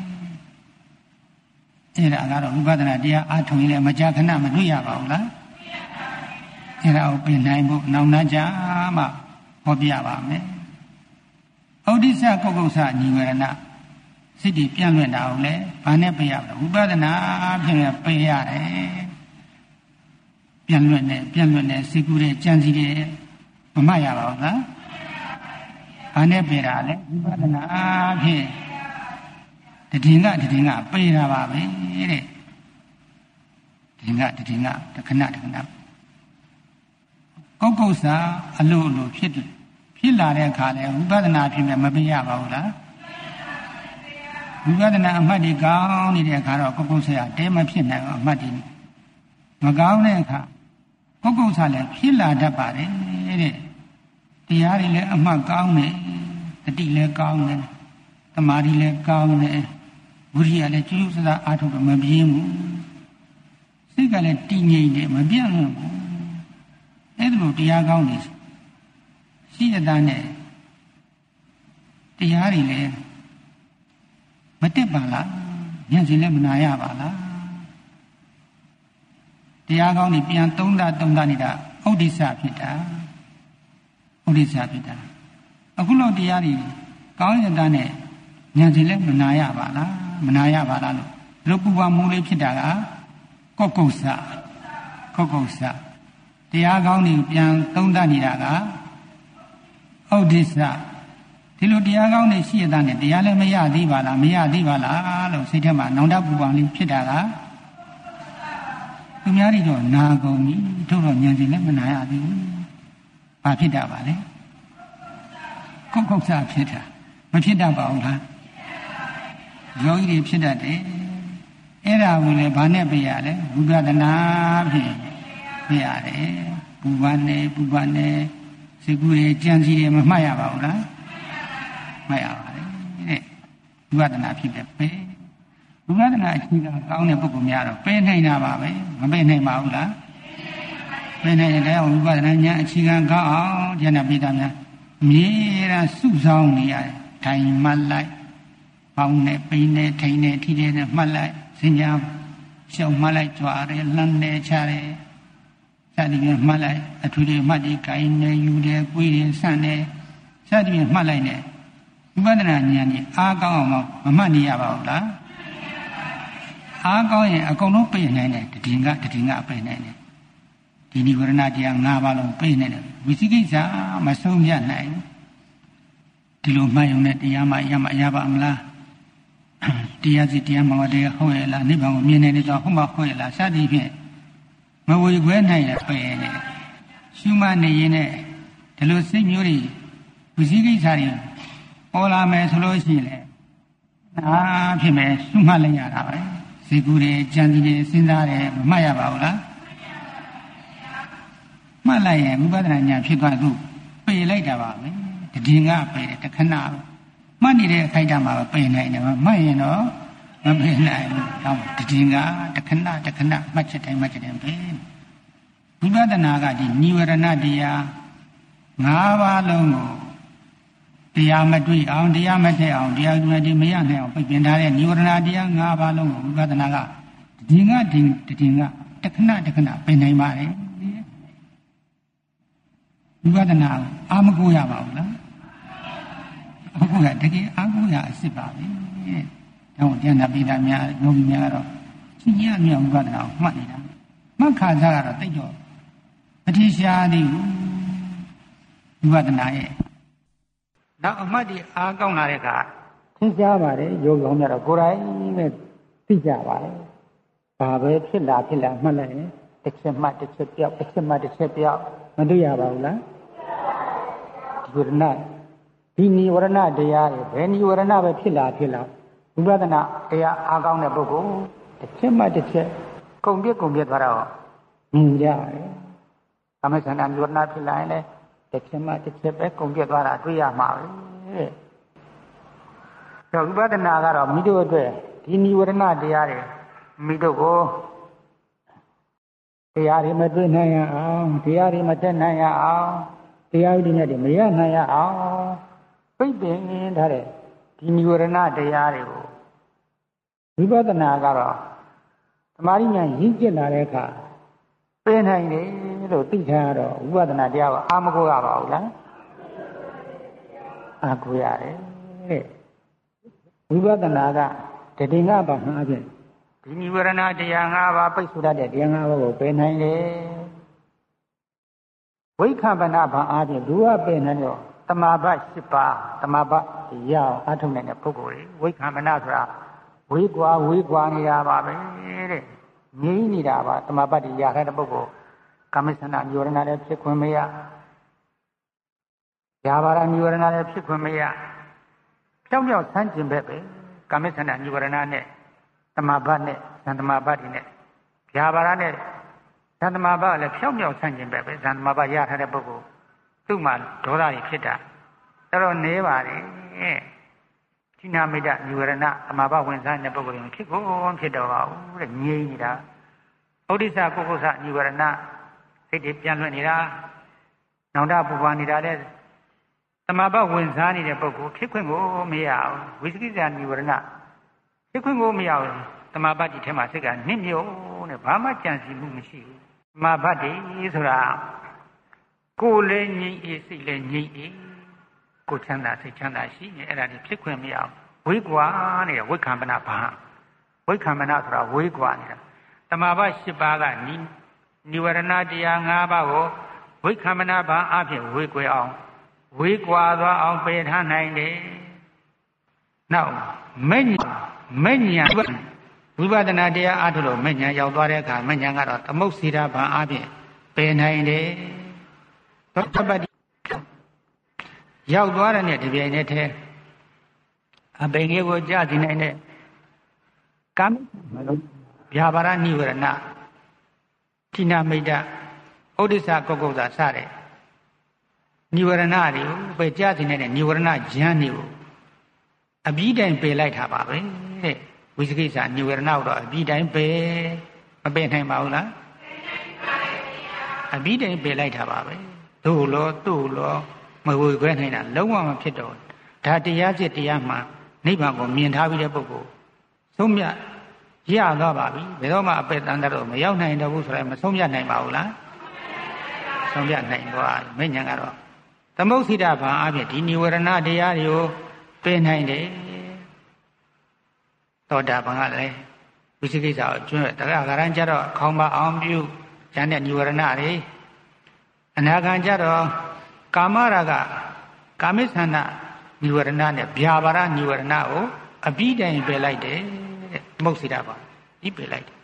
အဲ့ဒါကတော့ဝိပဿနာတရားအားထုတ်ရင်လည်းမကြာခဏမတွေ့ရပါဘူးလားအဲ့ဒါကိုပြင်နိုင်ဖို့နောင်နာကြမှဟောပြပါမယ်ဩဒိစ္စကုက္ကုဆညီဝရဏစိတ်တည်ပြန့်လွင့်တာကိုလည်းဘာနဲ့ပြရမလဲဝိပဿနာဖြင့်ပြရတယ်ပြန့်လွင့်တယ်ပြန့်လွင့်တယ်စိတ်ကူးတယ်ကြံစည်တယ်မမှတ်ရပါဘူးလားဘာနဲ့ပြတာလဲဝိပဿနာဖြင့်တည်ငါတည်ငါပြေးတာပါပဲတဲ့တည်ငါတည်ငါတခဏတခဏကုက္ကုဆာအလိုအလိုဖြစ်ဖြစ်လာတဲ့အခါလဲဝိပဿနာဖြစ်မြမပြေးရပါဘူးလားဝိပဿနာအမှတ်ဒီကောင်းနေတဲ့အခါတော့ကုက္ကုဆာတဲမဖြစ်နိုင်ဘူးအမှတ်ဒီမကောင်းတဲ့အခါကုက္ကုဆာလည်းဖြစ်လာတတ်ပါတယ်တဲ့တရားတွေလည်းအမှတ်ကောင်းတယ်တတိလည်းကောင်းတယ်သမာဓိလည်းကောင်းတယ်ဝိရိယလည်းကျူးကျူးစားအားထုတ်မပြင်းဘူးစိတ်ကလည်းတည်ငြိမ်တယ်မပြတ်လွင့်ဘူးအဲ့ဒါလိုတရားကောင်းနေရှိတဲ့သားနဲ့တရားတွေလည်းမတက်ပါလားညံ့စင်လည်းမနာရပါလားတရားကောင်းနေပြန်သုံးတာသုံးတာနေတာဥဒိစ္စဖြစ်တာဥဒိစ္စဖြစ်တာအခုလို့တရားတွေကောင်းတဲ့သားနဲ့ညံစင်လည်းမနာရပါလားမနာရပါလားလို့လူပူပါမှုလေးဖြစ်တာကကုက္ကုဆကုက္ကုဆတရားကောင်းနေပြန်သုံးသပ်နေတာကဥဒိစ္စဒီလိုတရားကောင်းနေရှိရတဲ့နဲ့တရားလည်းမရသေးပါလားမရသေးပါလားလို့စိတ်ထဲမှာနောင်တပူပါလေးဖြစ်တာကသူများတွေတော့နာကုန်ပြီတို့တော့ညံစင်လည်းမနာရသေးဘူးဘာဖြစ်တာပါလဲကုက္ကုဆဖြစ်တာမဖြစ်တတ်ပါဘူးလားယောဂီတွေဖြစ်တတ်တယ်အဲ့ဒါကိုလည်းဘာနဲ့ပြရလဲဝိပဿနာဖြင့်ပြရတယ်ပူပန်နေပူပန်နေစိတ်ကူးတွေကြံစည်တွေမမှတ်ရပါဘူးလားမှတ်ရပါတယ်တဲ့ဝိပဿနာဖြစ်တယ်ပဲဝိပဿနာအခြေခံကောင်းတဲ့ပုဂ္ဂိုလ်များတော့ပယ်နိုင်တာပါပဲမပယ်နိုင်ပါဘူးလားပယ်နိုင်တဲ့ဝိပဿနာဉာဏ်အခြေခံကောင်းအောင်ဉာဏ်ပိဋကများမြေရာစုဆောင်နေရတယ်ထိုင်မှတ်လိုက်ပေါင်းနဲ့ပိန်းနဲ့ထိန်နဲ့ထိတဲ့နဲ့မှတ်လိုက်စင်ညာရှောက်မှတ်လိုက်ကြွားတယ်လမ်းနဲ့ချတယ်စသည်ဖြင့်မှတ်လိုက်အထူးတွေမှတ်ပြီးကိုင်းနဲ့ယူတယ်ကိုယ်တယ်ဆန့်တယ်စသည်ဖြင့်မှတ်လိုက်နဲ့ဝိပဿနာဉာဏ်ကြီးအားကောင်းအောင်မမှတ်နေရပါဘူးလားအားကောင်းရင်အကုန်လုံးပြည့်နိုင်တယ်တည်ငါတည်ငါပြည့်နိုင်တယ်ဒီနိဗ္ဗာန်တရား၅ပါးလုံးပြည့်နိုင်တယ်ဝိသိကိစ္စမဆုံးပြနိုင်ဒီလိုမှတ်ရုံနဲ့တရားမှရမရပါမလားတရားစီတရားမှတရားဟုတ်ရဲ့လားနိဗ္ဗာန်ကိုမြင်နေတဲ့ကြောင့်ဟုတ်မှဟုတ်ရဲ့လားစသည်ဖြင့်မဝေခွဲနိုင်ရပဲနဲ့ရှုမှတ်နေရင်နဲ့ဒီလိုစိတ်မျိုးတွေဝဝစီကိစ္စတွေပေါ်လာမယ်ဆိုလို့ရှိရင်လေအာဖြစ်မယ်စွမှတ်လိုက်ရတာပဲစေကူတွေကြံစီတွေစဉ်းစားတယ်မမှတ်ရပါဘူးလားမှတ်လိုက်ရင်ဝိပဿနာဉာဏ်ဖြစ်သွားခုပေလိုက်တာပါပဲတည်ငါပေတယ်တခဏမှတ်နေတဲ့အခိုက်အတန့်မှာပေနိုင်တယ်မှတ်ရင်တော့မပေနိုင်ဘူးတော့တည်ငါတခဏတခဏမှတ်ချက်တိုင်းမှတ်ချက်တိုင်းပဲဝိပဿနာကဒီနိဝရဏတရား၅ပါးလုံးကိုတရားမတွေ့အောင်တရားမထက်အောင်တရားမတည်မရနိုင်အောင်ပြပြင်ထားတဲ့နိဝရဏတရား၅ပါးလုံးကိုဝိပဿနာကတည်ငါတည်တည်ငါတခဏတခဏပြင်နိုင်ပါတယ်ဝိပဿနာအာမကိုရပါဘူးလားအခုကတကယ်အာကိုရအစ်စ်ပါပဲတောင်းပြန်တာပိဒါများယောဂီများကတော့ရှင်ကြီးအမြတ်ဝိပဿနာကိုမှတ်နေတာမှတ်ခါစားကတော့တိတ်တော့အထင်ရှားသေးဘူးဝိပဿနာရဲ့နောက်အမှတ်ဒီအားကောင်းလာတဲ့အခါသင်ရှားပါတယ်ယောဂီအောင်များတော့ကိုယ်တိုင်နဲ့သိကြပါတယ်ဘာပဲဖြစ်လာဖြစ်လာမှတ်လိုက်ရင်တစ်ချက်မှတ်တစ်ချက်ပြောက်တစ်ချက်မှတ်တစ်ချက်ပြောက်မတွေ့ရပါဘူးလားဒီဝရဏဒီနိဝရဏတရားတွေဘယ်နိဝရဏပဲဖြစ်လာဖြစ်လာဝိပဿနာတရားအားကောင်းတဲ့ပုဂ္ဂိုလ်တစ်ချက်မှတစ်ချက်ကုန်ပြည့်ကုန်ပြည့်သွားတော့မြင်ကြတယ်အမေဆန္ဒနိဝရဏဖြစ်လာရင်လည်းတစ်ချက်မှတစ်ချက်ပဲကုန်ပြည့်သွားတာတွေ့ရမှာပဲဒါဝိပဿနာကတော့မိတို့အတွက်ဒီနိဝရဏတရားတွေမိတို့ကိုတရားတွေမတွေ့နိုင်ရအောင်တရားတွေမတက်နိုင်ရအောင်တရားဥဒိမြတ်တွေမရနိုင်ရအောင်ပြိပင်ထားတဲ့ဒီနိဝရဏတရားတွေကိုဝိပဿနာကတော့သမာဓိဉာဏ်ရင့်ကျက်လာတဲ့အခါပြနိုင်တယ်လို့သိထားရတော့ဝိပဿနာတရားကအာမကိုရပါဘူးလားအာကိုရတယ်တဲ့ဝိပဿနာကတတိငါဘာမှအပြင်ဒီနိဝရဏတရား၅ပါးပိတ်ဆိုတတ်တဲ့တရား၅ပါးကိုပယ်နိုင်တယ်ဝိခမ္ပနဘာအားဖြင့်သူကပယ်နိုင်တော့တမာဘ၈ပါးတမာဘရအောင်အထုတ်နိုင်တဲ့ပုဂ္ဂိုလ်တွေဝိခမ္ပနဆိုတာဝေးကွာဝေးကွာနေတာပါပဲတဲ့ငြိမ့်နေတာပါတမာဘတိရခဲ့တဲ့ပုဂ္ဂိုလ်ကာမိသနာနိဝရဏလည်းဖြစ်ခွင့်မရယာဘာရနိဝရဏလည်းဖြစ်ခွင့်မရဖြောင်းဖြောင်းဆန်းကျင်ပဲပဲကာမိသနာနိဝရဏနဲ့တမာဘနဲ့သံတမာဘတွေနဲ့ဗျာပါရနဲ့သံတမာဘလည်းဖြောင်းဖြောင်းဆန့်ကျင်ပဲပဲသံတမာဘရထားတဲ့ပုဂ္ဂိုလ်သူ့မှာဒေါသကြီးဖြစ်တာတော်တော်နေပါလေဌိနာမိတ္တနိဝရဏတမာဘဝင်စားတဲ့ပုဂ္ဂိုလ်တွေဖြစ်ကုန်ဖြစ်တော့ပါဘူးတဲ့ငြိမ့်နေတာဩဒိစ္စပုဂ္ဂုစနိဝရဏစိတ်တွေပြန်လွင့်နေတာနောင်တပူပါနေတာတဲ့တမာဘဝင်စားနေတဲ့ပုဂ္ဂိုလ်ဖြစ်ခွင့်ကိုမရအောင်ဝိသကိစ္စနိဝရဏဖြစ်ခွင့်ကိုမရဘူးတမာဘတ်ဒီထဲမှာစိတ်ကနစ်မြုပ်နဲ့ဘာမှကြံစည်မှုမရှိဘူးတမာဘတ်ဒီဆိုတာကိုယ်လည်းငြိမ့်အေးစိတ်လည်းငြိမ့်အေးကိုချမ်းသာစိတ်ချမ်းသာရှိနေအဲ့ဒါကြီးဖြစ်ခွင့်မရအောင်ဝိကွာနေတဲ့ဝိခံပနာဘာဝိခံပနာဆိုတာဝိကွာနေတာတမာဘတ်၈ပါးကနိနိဝရဏတရား၅ပါးကိုဝိခံပနာဘာအဖြစ်ဝိကွယ်အောင်ဝိကွာသွားအောင်ပယ်ထားနိုင်တယ်နောက်မဲ့မဲ့ညာဝိပဿနာတရားအားထုတ်လို့မဲ့ညာရောက်သွားတဲ့အခါမဲ့ညာကတော့သမုတ်စီတာဘာအဖြစ်ပယ်နိုင်တယ်သောတပတ္တိရောက်သွားတဲ့နဲ့ဒီပြိုင်နဲ့ထဲအပိန်လေးကိုကြားသိနိုင်တဲ့ကာမမလို့ဗျာပါရနိဝရဏဌိနာမိတ္တဩဒိစ္စကုက္ကုဇာစတဲ့နိဝရဏတွေကိုပယ်ကြားသိနိုင်တဲ့နိဝရဏဉာဏ်တွေကိုအပြီးတိုင်ပယ်လိုက်တာပါပဲတဲ့ဝိသကိစ္စနိဝရဏတော့အပြီးတိုင်ပယ်မပယ်နိုင်ပါဘူးလားအပြီးတိုင်ပယ်လိုက်တာပါပဲတို့လောတို့လောမဝေခွဲနိုင်တာလုံးဝမဖြစ်တော့ဒါတရားစစ်တရားမှနိဗ္ဗာန်ကိုမြင်ထားပြီးတဲ့ပုဂ္ဂိုလ်ဆုံးမြတ်ရသွားပါပြီဘယ်တော့မှအပယ်တန်တော့မရောက်နိုင်တော့ဘူးဆိုရင်မဆုံးမြတ်နိုင်ပါဘူးလားဆုံးမြတ်နိုင်သွားမဉ္ဇဉ်ကတော့သမုတ်စိတဘာအဖြစ်ဒီနိဝရဏတရားတွေကိုပယ်နိုင်တယ်သောတာပန်ကလည်းဝိသိကိစ္စကိုကျွမ်းတရဂရံကြတော့ခေါင်းပါအောင်ပြုဉာဏ်နဲ့နိဝရဏတွေအနာဂံကြတော့ကာမရာဂကာမိသန္တာနိဝရဏနဲ့ဗျာပါရနိဝရဏကိုအပြီးတိုင်ပယ်လိုက်တယ်တဲ့သမုတ်စိတဘာဒီပယ်လိုက်တယ်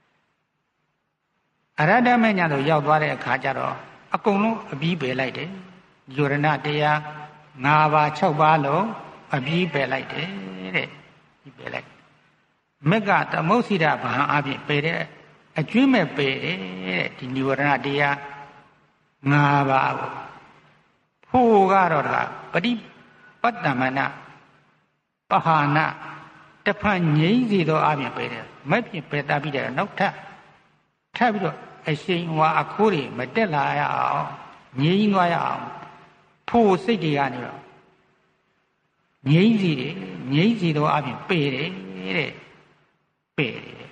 အရဟတမေညာတို့ရောက်သွားတဲ့အခါကျတော့အကုန်လုံးအပြီးပယ်လိုက်တယ်နိဝရဏတရားငါးပါး၆ပါးလုံးအပြီးပယ်လိုက်တယ်တဲ့ပြီးပယ်လိုက်မက်ကသမုတ်စိဒဘာဟံအပြင်ပယ်တဲ့အကျွင်းမဲ့ပယ်တယ်တဲ့ဒီនិဝရဏတရားငါးပါးကိုဖို့ကတော့ဒါပฏิပတ္တမနပဟာနာတဖန်ငြိမ့်စီသောအပြင်ပယ်တယ်မက်ပြင်ပယ်တာပြီးတယ်နောက်ထပ်ထပ်ပြီးတော့အရှိန်ဝါအခိုးတွေမတက်လာရအောင်ငြိမ့်သွားရအောင်ဖို့စိတ်တွေကနေတော့ငြိမ့်စီတယ်ငြိမ့်စီသောအပြင်ပယ်တယ်တဲ့ပယ်တယ်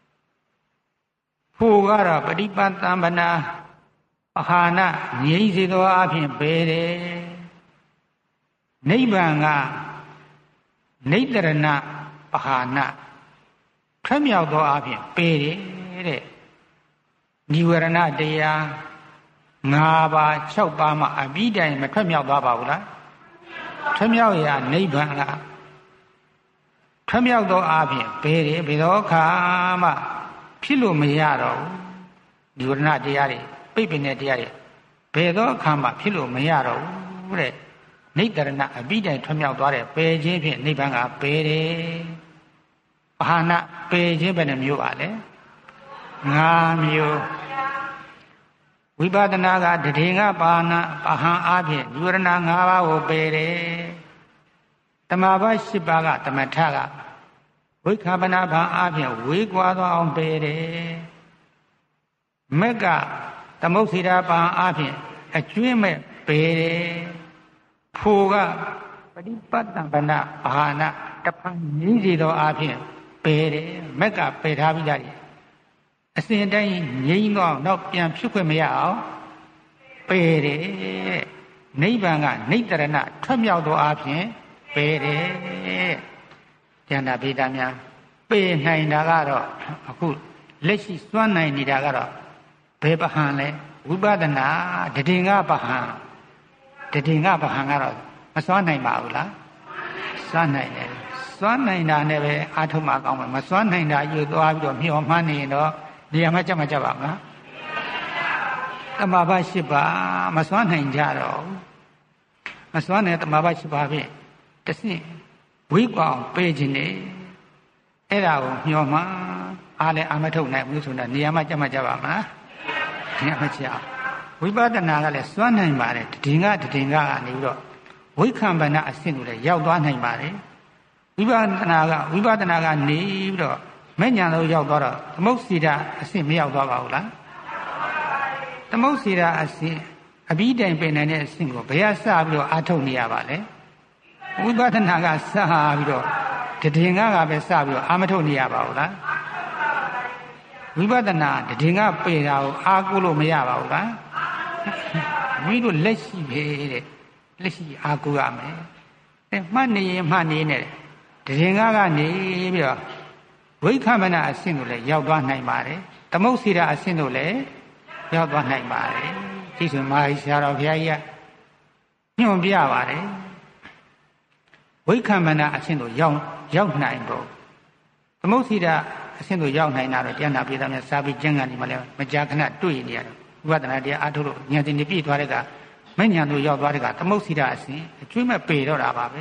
ဖို့ကတော့ပฏิပတ္တမနာပဟာနာငြိမ့်စီသောအပြင်ပယ်တယ်နိဗ္ဗာန်ကနိတရဏပဟာနာထွတ်မြောက်သောအပြင်ပယ်တယ်တဲ့និဝရဏတရား၅ပါး၆ပါးမှအပြီးတိုင်မထွက်မြောက်သွားပါဘူးလားထွက်မြောက်ရာနိဗ္ဗာန်ကထွက်မြောက်သောအပြင်ဘယ်တွေဘယ်သောအခါမှဖြစ်လို့မရတော့ဘူးនិဝရဏတရားတွေပိတ်ပင်တဲ့တရားတွေဘယ်သောအခါမှဖြစ်လို့မရတော့ဘူးတဲ့နိတရဏအပြီးတိုင်ထွက်မြောက်သွားတဲ့ပယ်ခြင်းဖြင့်နိဗ္ဗာန်ကပယ်တယ်ပဟာနာပယ်ခြင်းပဲနှမျိုးပါလေငါးမျိုးဝိပဿနာကတထေငါပါဏပဟံအဖြင့်និဝရဏ၅ပါးကိုပယ်တယ်တမာဘ၈ပါးကတမထကဝိခာပနာဘံအဖြင့်ဝေးကွာသွားအောင်ပယ်တယ်မက်ကသမုတ်စီတာပံအဖြင့်အကျွင်းမဲ့ပယ်တယ်ဖို့ကပฏิပတ္တဗနာဘာနာတဖန်ငြိမ့်စီသောအဖြင့်ပယ်တယ်မက်ကပယ်ထားပြီးကြတယ်အစဉ်တိုင်းငြိမ့်တော့တော့ပြန်ဖြစ်ခွင့်မရအောင်ပယ်တယ်နိဗ္ဗာန်ကနိတရဏထွက်မြောက်သောအဖြစ်ပယ်တယ်ဉာဏဗေဒများပယ်နိုင်တာကတော့အခုလက်ရှိစွမ်းနိုင်နေတာကတော့ဘယ်ပဟံလဲဝိပဿနာတတိငါပဟံတတိငါပဟံကတော့မစွမ်းနိုင်ပါဘူးလားစွမ်းနိုင်တယ်စွမ်းနိုင်တာနဲ့ပဲအာထုမှကောင်းမယ်မစွမ်းနိုင်တာယူသွားပြီးတော့မျှော်မှန်းနေရင်တော့နေရာမှာကြက်မကြက်ပါမလားတမာဘ၈ပါးမစွမ်းနိုင်ကြတော့မစွမ်းတဲ့တမာဘ၈ပါးဖြင့်တဆင့်ဝိကွာအောင်ပေးခြင်းနဲ့အဲ့ဒါကိုမျှော်မှအားလည်းအာမထုတ်နိုင်ဘူးဆိုတာနေရာမှာကြက်မကြက်ပါမလားနေရာမှာကြက်ဝိပဿနာကလည်းစွမ်းနိုင်ပါတယ်တည်ငါတည်ငါကနေပြီးတော့ဝိခံပနာအဆင့်ကိုလည်းရောက်သွားနိုင်ပါတယ်ဝိပဿနာကဝိပဿနာကနေပြီးတော့မဲ့ညာလို့ရောက်သွားတော့သမုတ်စီတာအဆင့်မရောက်သွားပါဘူးလားသမုတ်စီတာအဆင့်အပြီးတိုင်ပင်နိုင်တဲ့အဆင့်ကိုဘယ်ကစပြီးတော့အာထုတ်နေရပါလဲဝိပဿနာကစပြီးတော့တည်ငါကပဲစပြီးတော့အာမထုတ်နေရပါဘူးလားဝိပဿနာတည်ငါပေတာကိုအာကိုလို့မရပါဘူးလားမိတို့လက်ရှိပဲတဲ့လက်ရှိအာကိုရမယ်အဲမှတ်နေရင်မှတ်နေနဲ့တည်ငါကနေပြီးတော့ဝိခံမနာအဆင့်တို့လည်းရောက်သွားနိုင်ပါတယ်သမုတ်စီတာအဆင့်တို့လည်းရောက်သွားနိုင်ပါတယ်ဒီဆိုမာဟိဆရာတော်ဘုရားကြီးကညွှန်ပြပါတယ်ဝိခံမနာအဆင့်တို့ရောက်ရောက်နိုင်ဖို့သမုတ်စီတာအဆင့်တို့ရောက်နိုင်တာတော့တရားနာပြေသားများစာပြီးကျင့်ကနေမှလည်းမကြာခဏတွေ့နေရတယ်ဝိပဿနာတရားအားထုတ်လို့ဉာဏ်တင်ပြည့်သွားတဲ့ကမဉဏ်တို့ရောက်သွားတဲ့ကသမုတ်စီတာအဆင့်အကျွေးမဲ့ပေတော့တာပါပဲ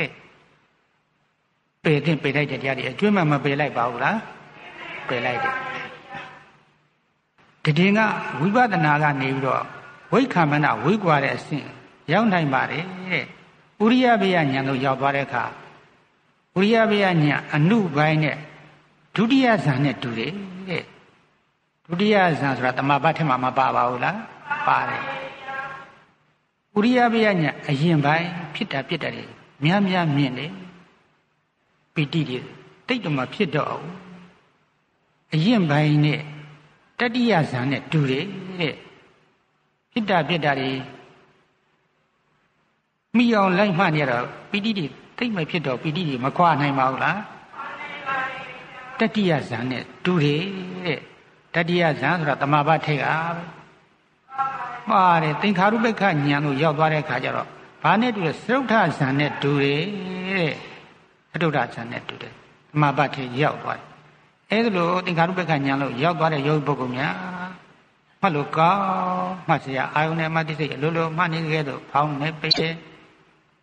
ပေတဲ့ပေလိုက်တဲ့တရားတွေအကျွေးမဲ့မပေလိုက်ပါဘူးလားပေလိုက်တယ်တည်ငါဝိပဿနာကနေပြီးတော့ဝိခံမနာဝိကွာတဲ့အဆင့်ရောက်နိုင်ပါတယ်တဲ့ဥရိယဘေယဉာဏ်တို့ရောက်သွားတဲ့အခါဥရိယဘေယဉာဏ်အနုပိုင်းနဲ့ဒုတိယဇန်နဲ့တူတယ်တဲ့ဒုတိယဇန်ဆိုတာတမဘတ်ထဲမှာမပါပါဘူးလားပါတယ်ဥရိယဘေယဉာဏ်အရင်ပိုင်းဖြစ်တာဖြစ်တယ်များများမြင်တယ်ပီတိတွေတိတ်တော့မှဖြစ်တော့ဘူးအရင်ပိုင်းနဲ့တတိယဇန်နဲ့တူတယ်တဲ့ဖြစ်တာဖြစ်တာတွေမိအောင်လိုက်မှနေရတော့ပီတိတွေတိတ်မဖြစ်တော့ပီတိတွေမခွာနိုင်ပါဘူးလားတတိယဇန်နဲ့တူတယ်တဲ့တတိယဇန်ဆိုတာတမာဘထိတ်ကပါတယ်သင်္ခါရုပ္ပခဉာဏ်ကိုရောက်သွားတဲ့အခါကျတော့ဘာနဲ့တူလဲသရုပ်ထဇန်နဲ့တူတယ်တဲ့အတုဒ္ဒဇန်နဲ့တူတယ်တမာဘထိတ်ရောက်သွားတယ်အဲဒါလို့သင်္ခါရုပ္ပခဉာဏ်လို့ရောက်သွားတဲ့ယောဂီပုဂ္ဂိုလ်များမှတ်လို့ကောင်းမှတ်စရာအာယုန်နဲ့မှတ်သိစိတ်အလိုလိုမှတ်နေကြလို့ဖောင်းနေပိတ်တယ်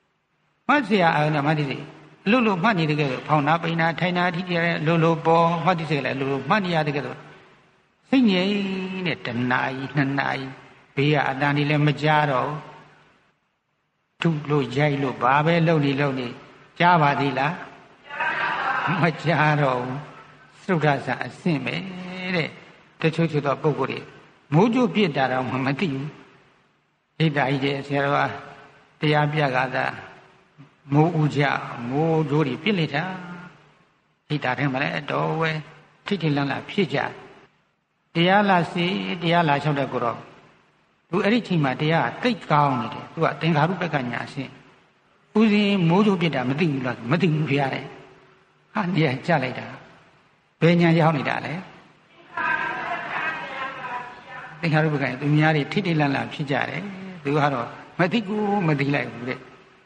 မှတ်เสียအောင်မှတ်သိစေလူလူမှတ်နေတဲ့ကဲဖောင်းနာပိနာထိုင်နာထိတဲ့လူလူပေါ်မှတ်သိစေလဲလူလူမှတ်နေရတဲ့ကဲစိတ်ငြိမ်နဲ့တနာရီနှစ်နာရီဘေးကအတန်ဒီလည်းမကြားတော့ထုလို့ရိုက်လို့ဘာပဲလုပ်နေလုပ်နေကြားပါသေးလားမကြားတော့သုဒ္ဓဆာအဆင့်ပဲတဲ့တချို့ချို့သောပုဂ္ဂိုလ်တွေမိုးကြိုးပြစ်တာတော့မသိဘူးဣဒ္ဓာကြီးတဲ့ဆရာတော်တရားပြကသာမိုးဥကြမိုးကြိုးတွေပြစ်လိုက်တာဣဒ္ဓာထဲမှာလည်းတော်ဝဲထိထိလန့်လန့်ဖြစ်ကြတရားလာစီတရားလာလျှောက်တဲ့ကိုတော့သူအဲ့ဒီချိန်မှာတရားသိတ်ကောင်းနေတယ်သူကသင်္ခါရုပ္ပကညာအဆင့်ဦးစင်းမိုးကြိုးပြစ်တာမသိဘူးလားမသိဘူးဖရားတဲ့ဟာနေရာကြလိုက်တာဘယ်ညာရောက်နေတာလဲသင်္ခါရုပ္ပကညာသူများတွေထိထိလန့်လန့်ဖြစ်ကြတယ်သူကတော့မသိဘူးမသိလိုက်ဘူးတဲ့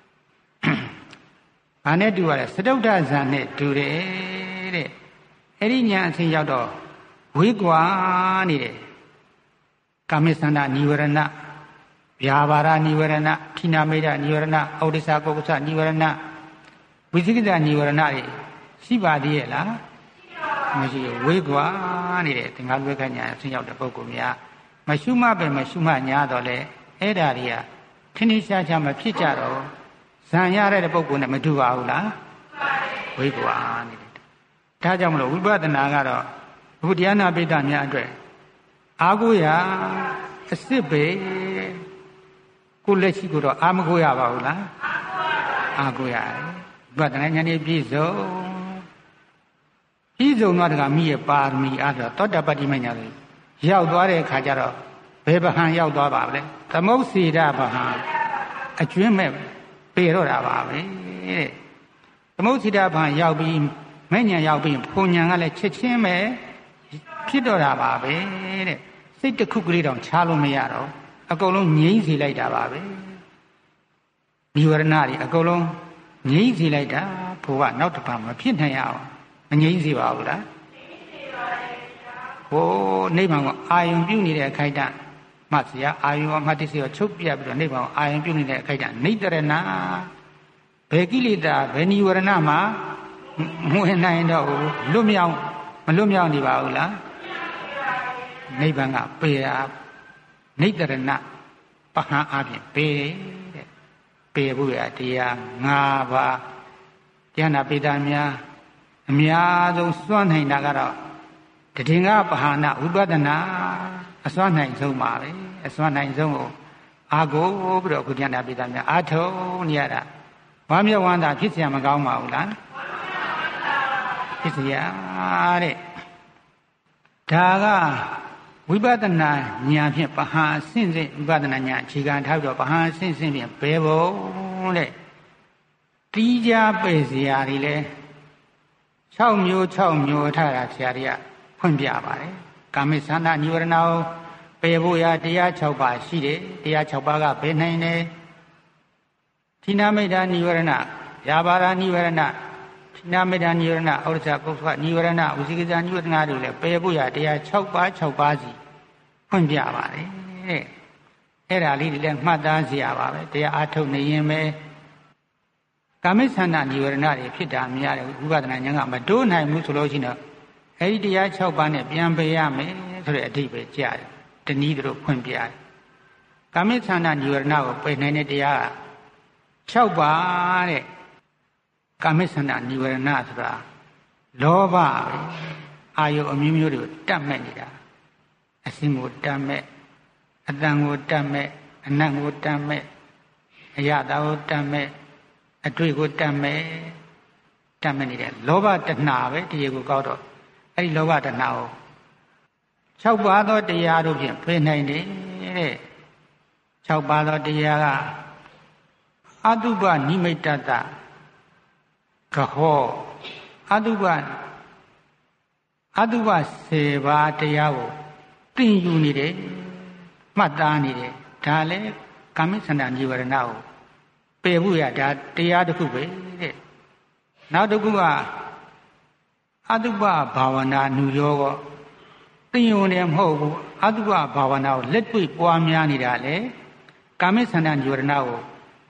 ဘာနဲ့တူရလဲစတုဒ္ဓဇာနဲ့တူတယ်တဲ့အဲ့ဒီညာအဆင့်ရောက်တော့ဝေးကွာနေတယ်ကာမိသန္တာနိဝရဏဗျာပါဒနိဝရဏထိနာမိဒနိဝရဏဩဒိသကုက္ကသနိဝရဏဝိသိကိတနိဝရဏတွေရှိပါသေးရဲ့လားမရှိဘူးဝေးကွာနေတယ်သင်္ခါရုပ္ပကညာအဆင့်ရောက်တဲ့ပုဂ္ဂိုလ်များမရှုမှပဲမရှုမှညာတော့လေအဲ့ဓာတွေကထင်းထင်းရှားရှားမဖြစ်ကြတော့ဇံရတဲ့ပုဂ္ဂိုလ်နဲ့မတူပါဘူးလားဝိကွာနေတယ်ဒါကြောင့်မလို့ဝိပဿနာကတော့အခုတရားနာပိဋကများအတွက်အာကိုရအစ်စ်ပဲကိုလက်ရှိကိုတော့အာမကိုရပါဘူးလားအာကိုရဝိပဿနာဉာဏ်ပြည့်စုံပြည့်စုံတော့တကမိရဲ့ပါရမီအားတော့သောတပတ္တိမညာလေးရောက်သွားတဲ့အခါကျတော့ဘယ်ဗဟံရောက်သွားပါလဲသမုတ်စေတဗဟံအကျွင်းမဲ့ပေတော့တာပါပဲတဲ့သမုတ်စေတဗဟံရောက်ပြီးမဲ့ညာရောက်ပြီးဖုန်ညာကလည်းချက်ချင်းပဲဖြစ်တော့တာပါပဲတဲ့စိတ်တစ်ခုကလေးတောင်ချလို့မရတော့အကုန်လုံးငြိမ့်စေလိုက်တာပါပဲနိဝရဏတွေအကုန်လုံးငြိမ့်စေလိုက်တာဘုရားနောက်တစ်ပါးမဖြစ်နိုင်အောင်မငြိမ့်စေပါဘူးလားဟိုနိဗ္ဗာန်ကိုအာယုံပြုနေတဲ့အခိုက်အတန့်မှတ်စရာအာယုံအမှတ်တစေကိုချုပ်ပြပြီးတော့နိဗ္ဗာန်ကိုအာယုံပြုနေတဲ့အခိုက်အတန့်နိတ္တရဏဘယ်ကိလေသာဘယ်နိဝရဏမှာမဝင်နိုင်တော့ဘူးလွတ်မြောက်မလွတ်မြောက်နေပါဘူးလားနိဗ္ဗာန်ကပေတာနိတ္တရဏပဟံအပြင်ပေတဲ့ပေဖို့ရတရား၅ပါးဉာဏပိဋကများအများဆုံးစွန့်နိုင်တာကတော့တည်ငါပဟာနာဝိပဿနာအစွမ်းနိုင်ဆုံးပါပဲအစွမ်းနိုင်ဆုံးကိုအာကိုပြီးတော့ခုဉာဏပိဋကများအာထုံနေရတာဘာမြတ်ဝန္တာဖြစ်เสียမကောင်းပါဘူးလားဖြစ်เสียတဲ့ဒါကဝိပဿနာဉာဏ်ဖြင့်ပဟာအဆင့်ဆင့်ဝိပဿနာဉာဏ်အခြေခံထားပြီးတော့ပဟာအဆင့်ဆင့်ဖြင့်ဘယ်ဘုံတဲ့တီးကြပဲ့เสียတွေလဲ၆မျိုး၆မျိုးထားတာဆရာတွေကဖွင့်ပြပါတယ်ကာမိသန္တာနိဝရဏကိုပယ်ဖို့ရတရား၆ပါးရှိတယ်တရား၆ပါးကဘယ်နိုင်လဲဌိနမိတ်တာနိဝရဏယာဘာရာနိဝရဏဌိနမိတ်တာနိဝရဏဩဒ္ဒကုက္ခနိဝရဏဝိသိကိစ္စနိဝရဏတွေလည်းပယ်ဖို့ရတရား၆ပါး၆ပါးစီဖွင့်ပြပါတယ်တဲ့အဲ့ဒါလေးတွေလည်းမှတ်သားစရာပါပဲတရားအားထုတ်နေရင်ပဲကာမိသန္တာနိဝရဏတွေဖြစ်တာများတယ်ဝိပဿနာဉာဏ်ကမတိုးနိုင်ဘူးဆိုလို့ရှိရင်အဲ့ဒီတရား၆ပါးနဲ့ပြန်ပယ်ရမယ်ဆိုတဲ့အဓိပ္ပာယ်ကြားတယ်တနည်းတို့ဖွင့်ပြတယ်ကာမိသန္တာနိဝရဏကိုပယ်နိုင်တဲ့တရားက၆ပါးတဲ့ကာမိသန္တာနိဝရဏဆိုတာလောဘပဲအာယုအမျိုးမျိုးတွေကိုတတ်မဲ့နေတာအစင်းကိုတတ်မဲ့အတန်ကိုတတ်မဲ့အနတ်ကိုတတ်မဲ့အယတာကိုတတ်မဲ့အတွေ့ကိုတတ်မဲ့တတ်မဲ့နေတဲ့လောဘတဏှာပဲတရားကိုကောက်တော့အဲ့ဒီလောဘတဏှာကို၆ပါးသောတရားတို့ဖြင့်ဖယ်နိုင်တယ်တဲ့၆ပါးသောတရားကအတုပနိမိတ်တတကဟောအတုပအတုပ၁၀ပါးတရားကိုသိယူနေတယ်မှတ်သားနေတယ်ဒါလည်းကာမိသန္တာနိဝရဏကိုပယ်ဖို့ရဒါတရားတစ်ခုပဲတဲ့နောက်တစ်ခုကအတုပဘာဝနာနုယောကသိယုံတယ်မဟုတ်ဘူးအတုပဘာဝနာကိုလက်တွေ့ပွားများနေတာလေကာမိသန္တာနိဝရဏကို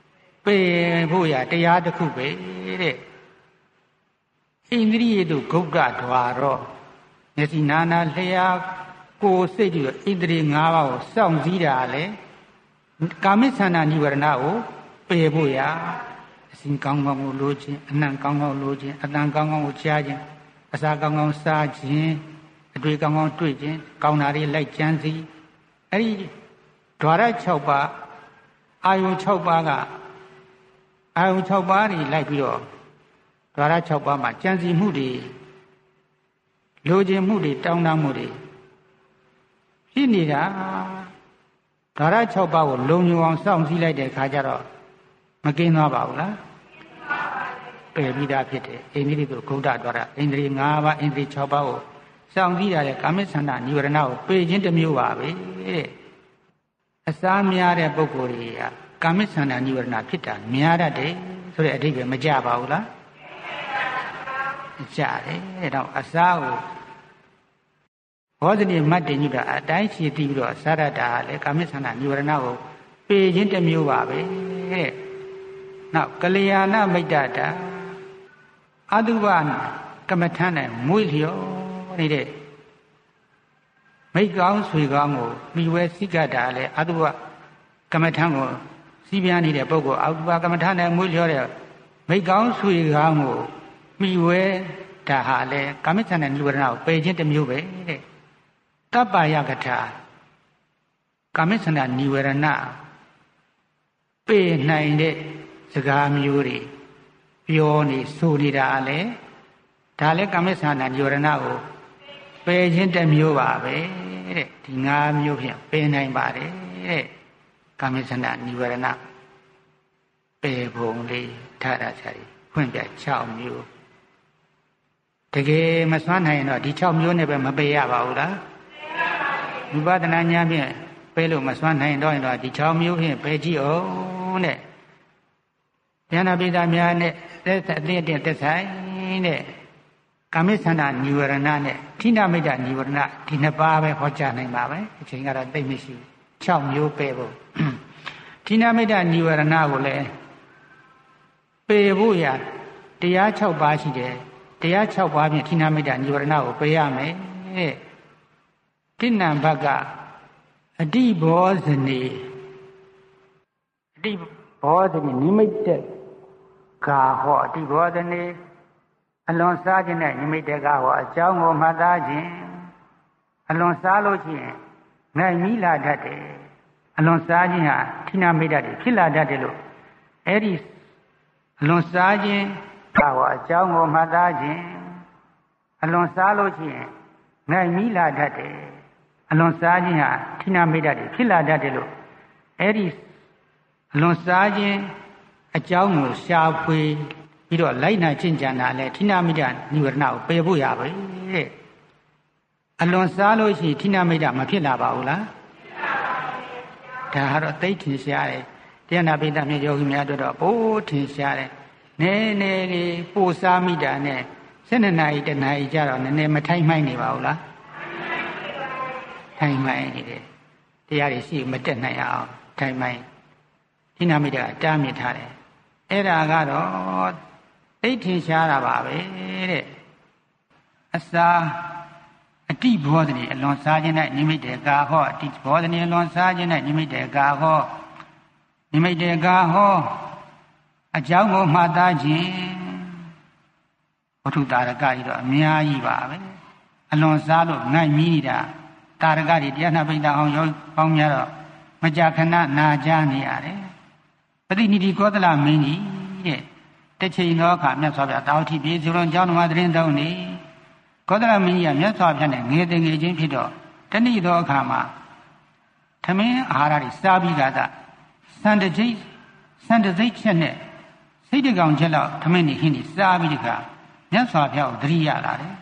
ပေဖို့ရတရားတစ်ခုပဲတဲ့ဣန္ဒြိယတုဂုတ်တဓွာရောမျက်စိနာနာလျှာကိုယ်စိတ်တွေဣန္ဒြေ၅ပါးကိုစောင့်စည်းတာလေကာမိသန္တာနိဝရဏကိုပေဖို့ရအစဉ်ကောင်းကောင်းကိုလိုခြင်းအနံ့ကောင်းကောင်းလိုခြင်းအတန်ကောင်းကောင်းကိုကြားခြင်းအစာကောင်းကောင်းစားခြင်းအတွေ့ကောင်းကောင်းတွေ့ခြင်းကောင်းတာတွေလိုက်ကြံစည်အဲ့ဒီဓွာရ၆ပါးအာယု၆ပါးကအာယု၆ပါးတွေလိုက်ပြီးတော့ဓွာရ၆ပါးမှာကြံစည်မှုတွေလိုချင်မှုတွေတောင်းတမှုတွေဖြစ်နေတာဓာရ၆ပါးကိုလုံညုံအောင်စောင့်စည်းလိုက်တဲ့အခါကျတော့မကင်းသွားပါဘူးလားပယ်ပြီးသားဖြစ်တယ်အိန္ဒြိတုဂုတ်တဓာရအိန္ဒြေ၅ပါးအိန္ဒြေ၆ပါးကိုစောင့်စည်းရတဲ့ကာမိသန္တာနိဝရဏကိုပယ်ခြင်းတစ်မျိုးပါပဲတဲ့အစားများတဲ့ပုဂ္ဂိုလ်တွေကကာမိသန္တာနိဝရဏဖြစ်တာများတတ်တယ်ဆိုတဲ့အဓိပ္ပာယ်မကြပါဘူးလားကြတယ်အဲတော့အစားကိုဘောဇနိမတ်တင်ညုတာအတိုင်းရှိသိပြီးတော့စားရတာလေကာမိသန္တာနိဝရဏကိုပေခြင်းတစ်မျိုးပါပဲတဲ့နောက်ကလျာဏမိတ်တတာအတုပကမ္မထမ်းနဲ့မွေးလျော်နေတဲ့မိကောင်းဆွေကောင်းကိုမိဝဲစိကတာလေအတုပကမ္မထမ်းကိုစီးပြားနေတဲ့ပုဂ္ဂိုလ်အတုပကမ္မထမ်းနဲ့မွေးလျော်တဲ့မိကောင်းဆွေကောင်းကိုမိဝဲတာဟာလေကာမိသန္တာနိဝရဏကိုပေခြင်းတစ်မျိုးပဲတဲ့တပ္ပယကထာကာမိသန္တာနိဝရဏပေနိုင်တဲ့စကားမျိုးတွေပြောနေဆိုနေတာလေဒါလည်းကာမိသန္တာနိဝရဏကိုပယ်ခြင်းတစ်မျိုးပါပဲတဲ့ဒီ၅မျိုးဖြင့်ပယ်နိုင်ပါတယ်တဲ့ကာမိသန္တာနိဝရဏပယ်ပုံလေးထားတာချာဖွင့်ပြ၆မျိုးတကယ်မစွမ်းနိုင်ရင်တော့ဒီ၆မျိုးနဲ့ပဲမပယ်ရပါဘူးလားဝိပဿနာဉာဏ်ဖြင့်ပယ်လို့မစွမ်းနိုင်တော့ရင်တော့ဒီ၆မျိုးဖြင့်ပယ်ကြည့်အောင်တဲ့ဉာဏပိဋကများနဲ့သက်သက်အတဲ့သက်ဆိုင်တဲ့ကာမိသန္တာနိဝရဏနဲ့ဌိနမိတ္တနိဝရဏဒီနှစ်ပါးပဲဟောကြားနိုင်ပါပဲအချိန်ကတော့သိမရှိ၆မျိုးပယ်ဖို့ဌိနမိတ္တနိဝရဏကိုလည်းပယ်ဖို့ရတရား၆ပါးရှိတယ်တရား၆ပါးဖြင့်ဌိနမိတ္တနိဝရဏကိုပယ်ရမယ်တဲ့တိဏ္ဏဘကအတိဘောဇနေအတိဘောဇနေနိမိတ်တကာဟောအတိဘောဇနေအလွန်စားခြင်းနဲ့နိမိတ်တကာဟောအကြောင်းကိုမှတ်သားခြင်းအလွန်စားလို့ရှိရင်နိုင်မိလာတတ်တယ်အလွန်စားခြင်းဟာဌိနမိတ္တတွေဖြစ်လာတတ်တယ်လို့အဲ့ဒီအလွန်စားခြင်းကာဟောအကြောင်းကိုမှတ်သားခြင်းအလွန်စားလို့ရှိရင်နိုင်မိလာတတ်တယ်အလွန်စားခြင်းဟာဌိနမိတ္တတွေဖြစ်လာတတ်တယ်လို့အဲ့ဒီအလွန်စားခြင်းအကြောင်းကိုရှားဖွေပြီးတော့လိုက်နာကျင့်ကြံတာလဲဌိနမိတ္တနိဝရဏကိုပယ်ဖို့ရပါတဲ့အလွန်စားလို့ရှိရင်ဌိနမိတ္တမဖြစ်လာပါဘူးလားဒါကတော့သိထင်ရှားတယ်တရားနာပိဋကမြေယောဂီများတို့တော့ဘိုးထင်ရှားတယ်နည်းနည်းလေးပို့စားမိတာနဲ့၁၂နာရီတနာရီကြတော့နည်းနည်းမထိုင်မိုက်နေပါဘူးလားထိုင်မိုက်နေတယ်တရားတွေရှိမတက်နိုင်အောင်ထိုင်မိုက်ဌိနမိတ္တကတားမြစ်ထားတယ်အဲ့ဒါကတော့သိထင်ရှားတာပါပဲတဲ့အစာအတိဘောဓနေအလွန်စားခြင်းနဲ့နိမိတ်တေကာဟောအတိဘောဓနေအလွန်စားခြင်းနဲ့နိမိတ်တေကာဟောနိမိတ်တေကာဟောအကြောင်းကိုမှတ်သားခြင်းဝတ္ထုတာရကကြီးတော့အများကြီးပါပဲအလွန်စားလို့နိုင်မိနေတာတာရကကြီးတရားနာပိဋကအောင်ရောပေါင်းများတော့မကြာခဏနာကြားနေရတယ်ပတိနိတိကောသလမင်းကြီးတဲ့တစ်ချိန်သောအခါမြတ်စွာဘုရားတာဝတိပြေဇုံကျောင်းတော်မှာတရင်သုံးနေကောသလမင်းကြီးကမြတ်စွာဘုရားနဲ့ငယ်တငယ်ချင်းဖြစ်တော့တဏိသောအခါမှာသမင်းအာဟာရတွေစားပြီးကသာစံတကြိတ်စံတစိတ်ချက်နဲ့စိတ်တကောင်ချက်လောက်သမင်းနေဟင်းနေစားပြီးတခါမြတ်စွာဘုရားကိုသတိရလာတယ်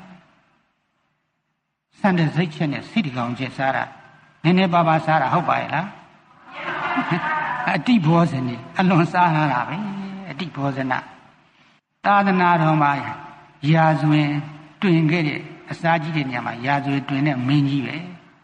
စံတစိတ်ချက်နဲ့စိတ်တကောင်ချက်စားတာနည်းနည်းပါးပါးစားတာဟုတ်ပါရဲ့လားအတိဘောဇနေအလွန်စားလာတာပဲအတိဘောဇနသာသနာတော်မှာရာဇဝင်တွင်ခဲ့တဲ့အစာကြီးတဲ့နေရာမှာရာဇဝင်တွင်တဲ့မင်းကြီးပဲ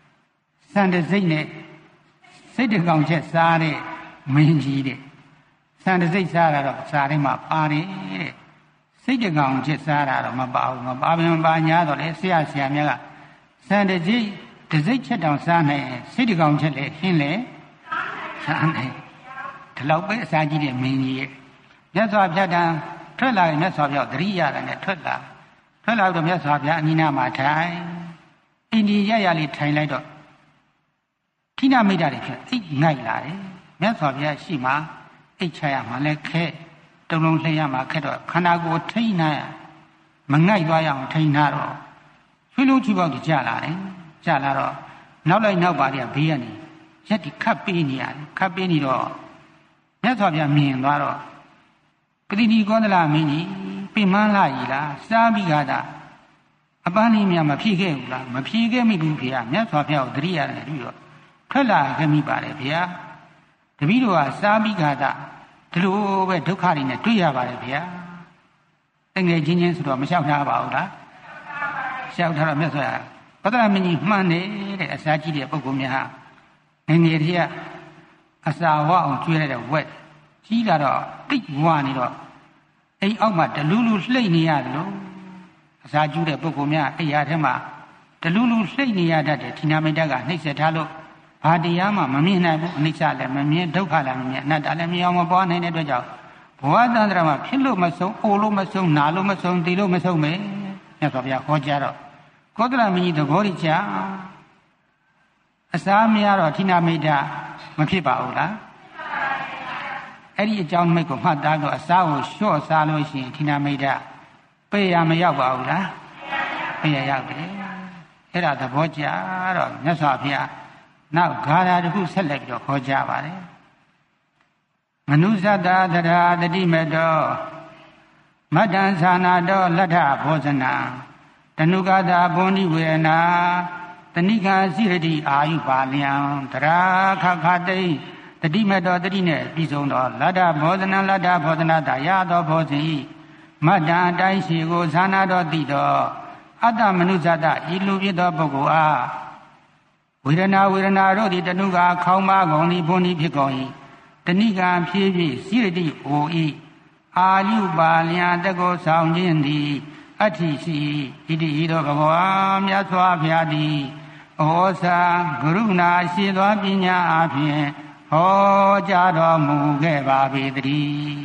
စံတစိတ်နဲ့စိတ်တကောင်ချက်စားတဲ့မင်းကြီးတဲ့ဆန်တစ်စိတ်စားတာတော့စာထဲမှာပါတယ်တဲ့စိတ်တကောင်ချက်စားတာတော့မပါဘူးမပါဘယ်မပါညာတော့လေဆရာဆရာမြတ်ကဆန်တစ်စိတ်တစ်စိတ်ချက်တောင်စားနိုင်စိတ်တကောင်ချက်လေဟင်းလေစားနိုင်ဒီလောက်ပဲအစာကြီးတဲ့မင်းကြီးရဲ့မြတ်စွာဘုရားတန်ထွက်လာရင်မြတ်စွာဘုရားသတိရတာနဲ့ထွက်လာထွက်လာတော့မြတ်စွာဘုရားအနိနာမှာထိုင်အိန္ဒိယရလေးထိုင်လိုက်တော့ခိနမိတ်တာတွေဖြစ်အိတ်ငိုက်လာတယ်မြတ်စွာဘုရားရှိမှအိတ်ချရမှလည်းခဲတုံလုံးလှည့်ရမှခက်တော့ခန္ဓာကိုယ်ထိန်းနာမငိုက်သွားရအောင်ထိန်းနာတော့ချွေးလုံးချွေးပေါက်ကြလာတယ်ကြလာတော့နောက်လိုက်နောက်ပါတည်းဘေးကနေရက်ဒီခတ်ပေးနေရတယ်ခတ်ပေးနေတော့မြတ်စွာဘုရားမြင်သွားတော့ပတိတိကောသလမင်းကြီးပြင်မလာရီလားစားပြီးကားတာအပန်းလေးများမဖြေခဲ့ဘူးလားမဖြေခဲ့မိဘူးဖေမြတ်စွာဘုရားကိုတတိရတယ်ပြီးတော့ထွက်လာခဲ့မိပါတယ်ဗျာတပည့်တော်ကစားပြီးကားတာဒီလိုပဲဒုက္ခတွေနဲ့တွေ့ရပါတယ်ဗျာတကယ်ချင်းချင်းဆိုတော့မလျှောက်ထားပါဘူးလားလျှောက်ထားတော့မြတ်စွာဘုရားကောသလမင်းကြီးမှန်တယ်တဲ့အစာကြီးတဲ့ပုဂ္ဂိုလ်များဟာငငယ်တည်းကအစာဝအောင်ကျွေးရတဲ့ဝက်ကြီးလာတော့တိတ်ဝါနေတော့အိမ်အောက်မှာဒလူးလူးလှိမ့်နေရတယ်လို့အစာကျူးတဲ့ပုဂ္ဂိုလ်များအိယာထဲမှာဒလူးလူးလှိမ့်နေရတတ်တယ်ဌိနမိတ်တကနှိမ့်ဆက်ထားလို့ဘာတရားမှမမြင်နိုင်ဘူးအနိစ္စလည်းမမြင်ဒုက္ခလည်းမမြင်အနတ္တလည်းမမြင်အောင်မပွားနိုင်တဲ့အတွက်ကြောင့်ဘဝတန္တရာမှာဖြစ်လို့မဆုံးအိုလို့မဆုံးနာလို့မဆုံးတည်လို့မဆုံးပဲမြတ်စွာဘုရားဟောကြားတော့ကောသလမင်းကြီးသဘောကျအစာမရတော့ဌိနမိတ်တမဖြစ်ပါဘူးလားအဲ့ဒီအကြောင်းမိတ်ကိုမှတ်သားတော့အစာကိုလျှော့စားလို့ရှိရင်ဌိနမိတ်တပေရမရောက်ပါဘူးလားပေရရောက်တယ်အဲ့ဒါသဘောကျတော့မြတ်စွာဘုရားနောက်ဂါထာတစ်ခုဆက်လက်ပြီးတော့ခေါ်ကြပါတယ်မနုဿတ္တသရာတတိမတောမတ္တံသနာတောလတ္ထဘောဇနာတနုကတာဘုံဒီဝေနာတဏိကစိရတိအာယုပါလျံတရာခခတိတတိမတောတတိနဲ့ပြီးဆုံးတော့လတ္ထဘောဇနာလတ္ထဘောဇနာတာရသောဘောဇင်ဤမတ္တံအတိုင်းရှိကိုသနာတော်သိတော့အတ္တမနုဿတ္တဤလူဖြစ်သောပုဂ္ဂိုလ်အားဝေဒနာဝေဒနာတို့သည်တဏုကခေါင်းမကုန်သည်ဘုံသည်ဖြစ်ကုန်၏တဏိကဖြည်းဖြည်းစိရတိဟို၏အာယုပါလျံတကောဆောင်ခြင်းသည်အဋ္ဌိရှိဣတိဤသောဘဂဝါမြတ်စွာဘုရားသည်ဩဇာကရုဏာရှိသောပညာအဖြင့်ဟောကြားတော်မူခဲ့ပါပေတည်း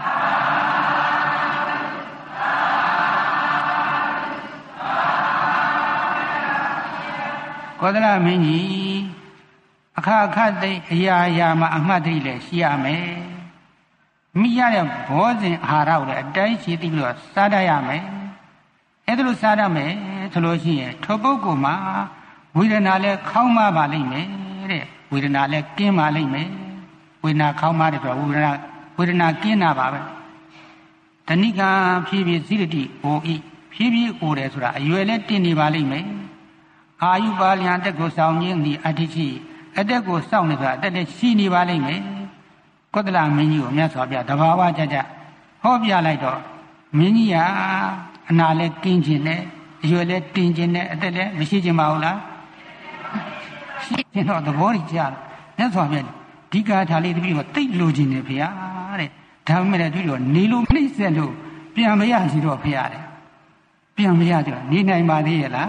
ကောသလမင်းကြီးအခါခတ်သိအရာရာမှာအမှတ်သိလည်းရှိရမယ်မိရတဲ့ဘောဇင်အာဟာရကိုလည်းအတိုင်းရှိသိပြီးတော့စားတတ်ရမယ်အဲ့ဒါလို့စားတတ်မယ်ဆိုလို့ရှိရင်ထိုပုဂ္ဂိုလ်မှာဝေဒနာလည်းခေါင်းမပါလိမ့်မယ်တဲ့ဝေဒနာလည်းကင်းပါလိမ့်မယ်ဝေဒနာခေါင်းမတဲ့ဆိုဝေဒနာဝေဒနာကင်းတာပါပဲတဏိကဖြည်းဖြည်းစိရတိဟိုဤဖြည်းဖြည်းဟိုတယ်ဆိုတာအရွယ်လည်းတင်နေပါလိမ့်မယ်အာယုပါလျံတက်ကိုစောင့်ခြင်းသည်အဋ္ဌိရှိအတက်ကိုစောင့်နေဆိုတာအတက်နဲ့ရှိနေပါလိမ့်မယ်ကောသလမင်းကြီးကိုမြတ်စွာဘုရားတဘာဝကြကြဟောပြလိုက်တော့မင်းကြီးဟာအနာလည်းကင်းခြင်းနဲ့အရွယ်လည်းတင်ခြင်းနဲ့အတက်လည်းမရှိခြင်းပါဘူးလားရှိခြင်းတော့သဘောကြီးကြားမြတ်စွာဘုရားဒီကာထာလေးတပည့်တော့တိတ်လိုခြင်းနဲ့ဘုရားတဲ့ဒါမှမဟုတ်တပည့်တော့နေလို့နှိမ့်ဆက်လို့ပြန်မရစီတော့ဘုရားတဲ့ပြန်မရကြနေနိုင်ပါသေးရဲ့လား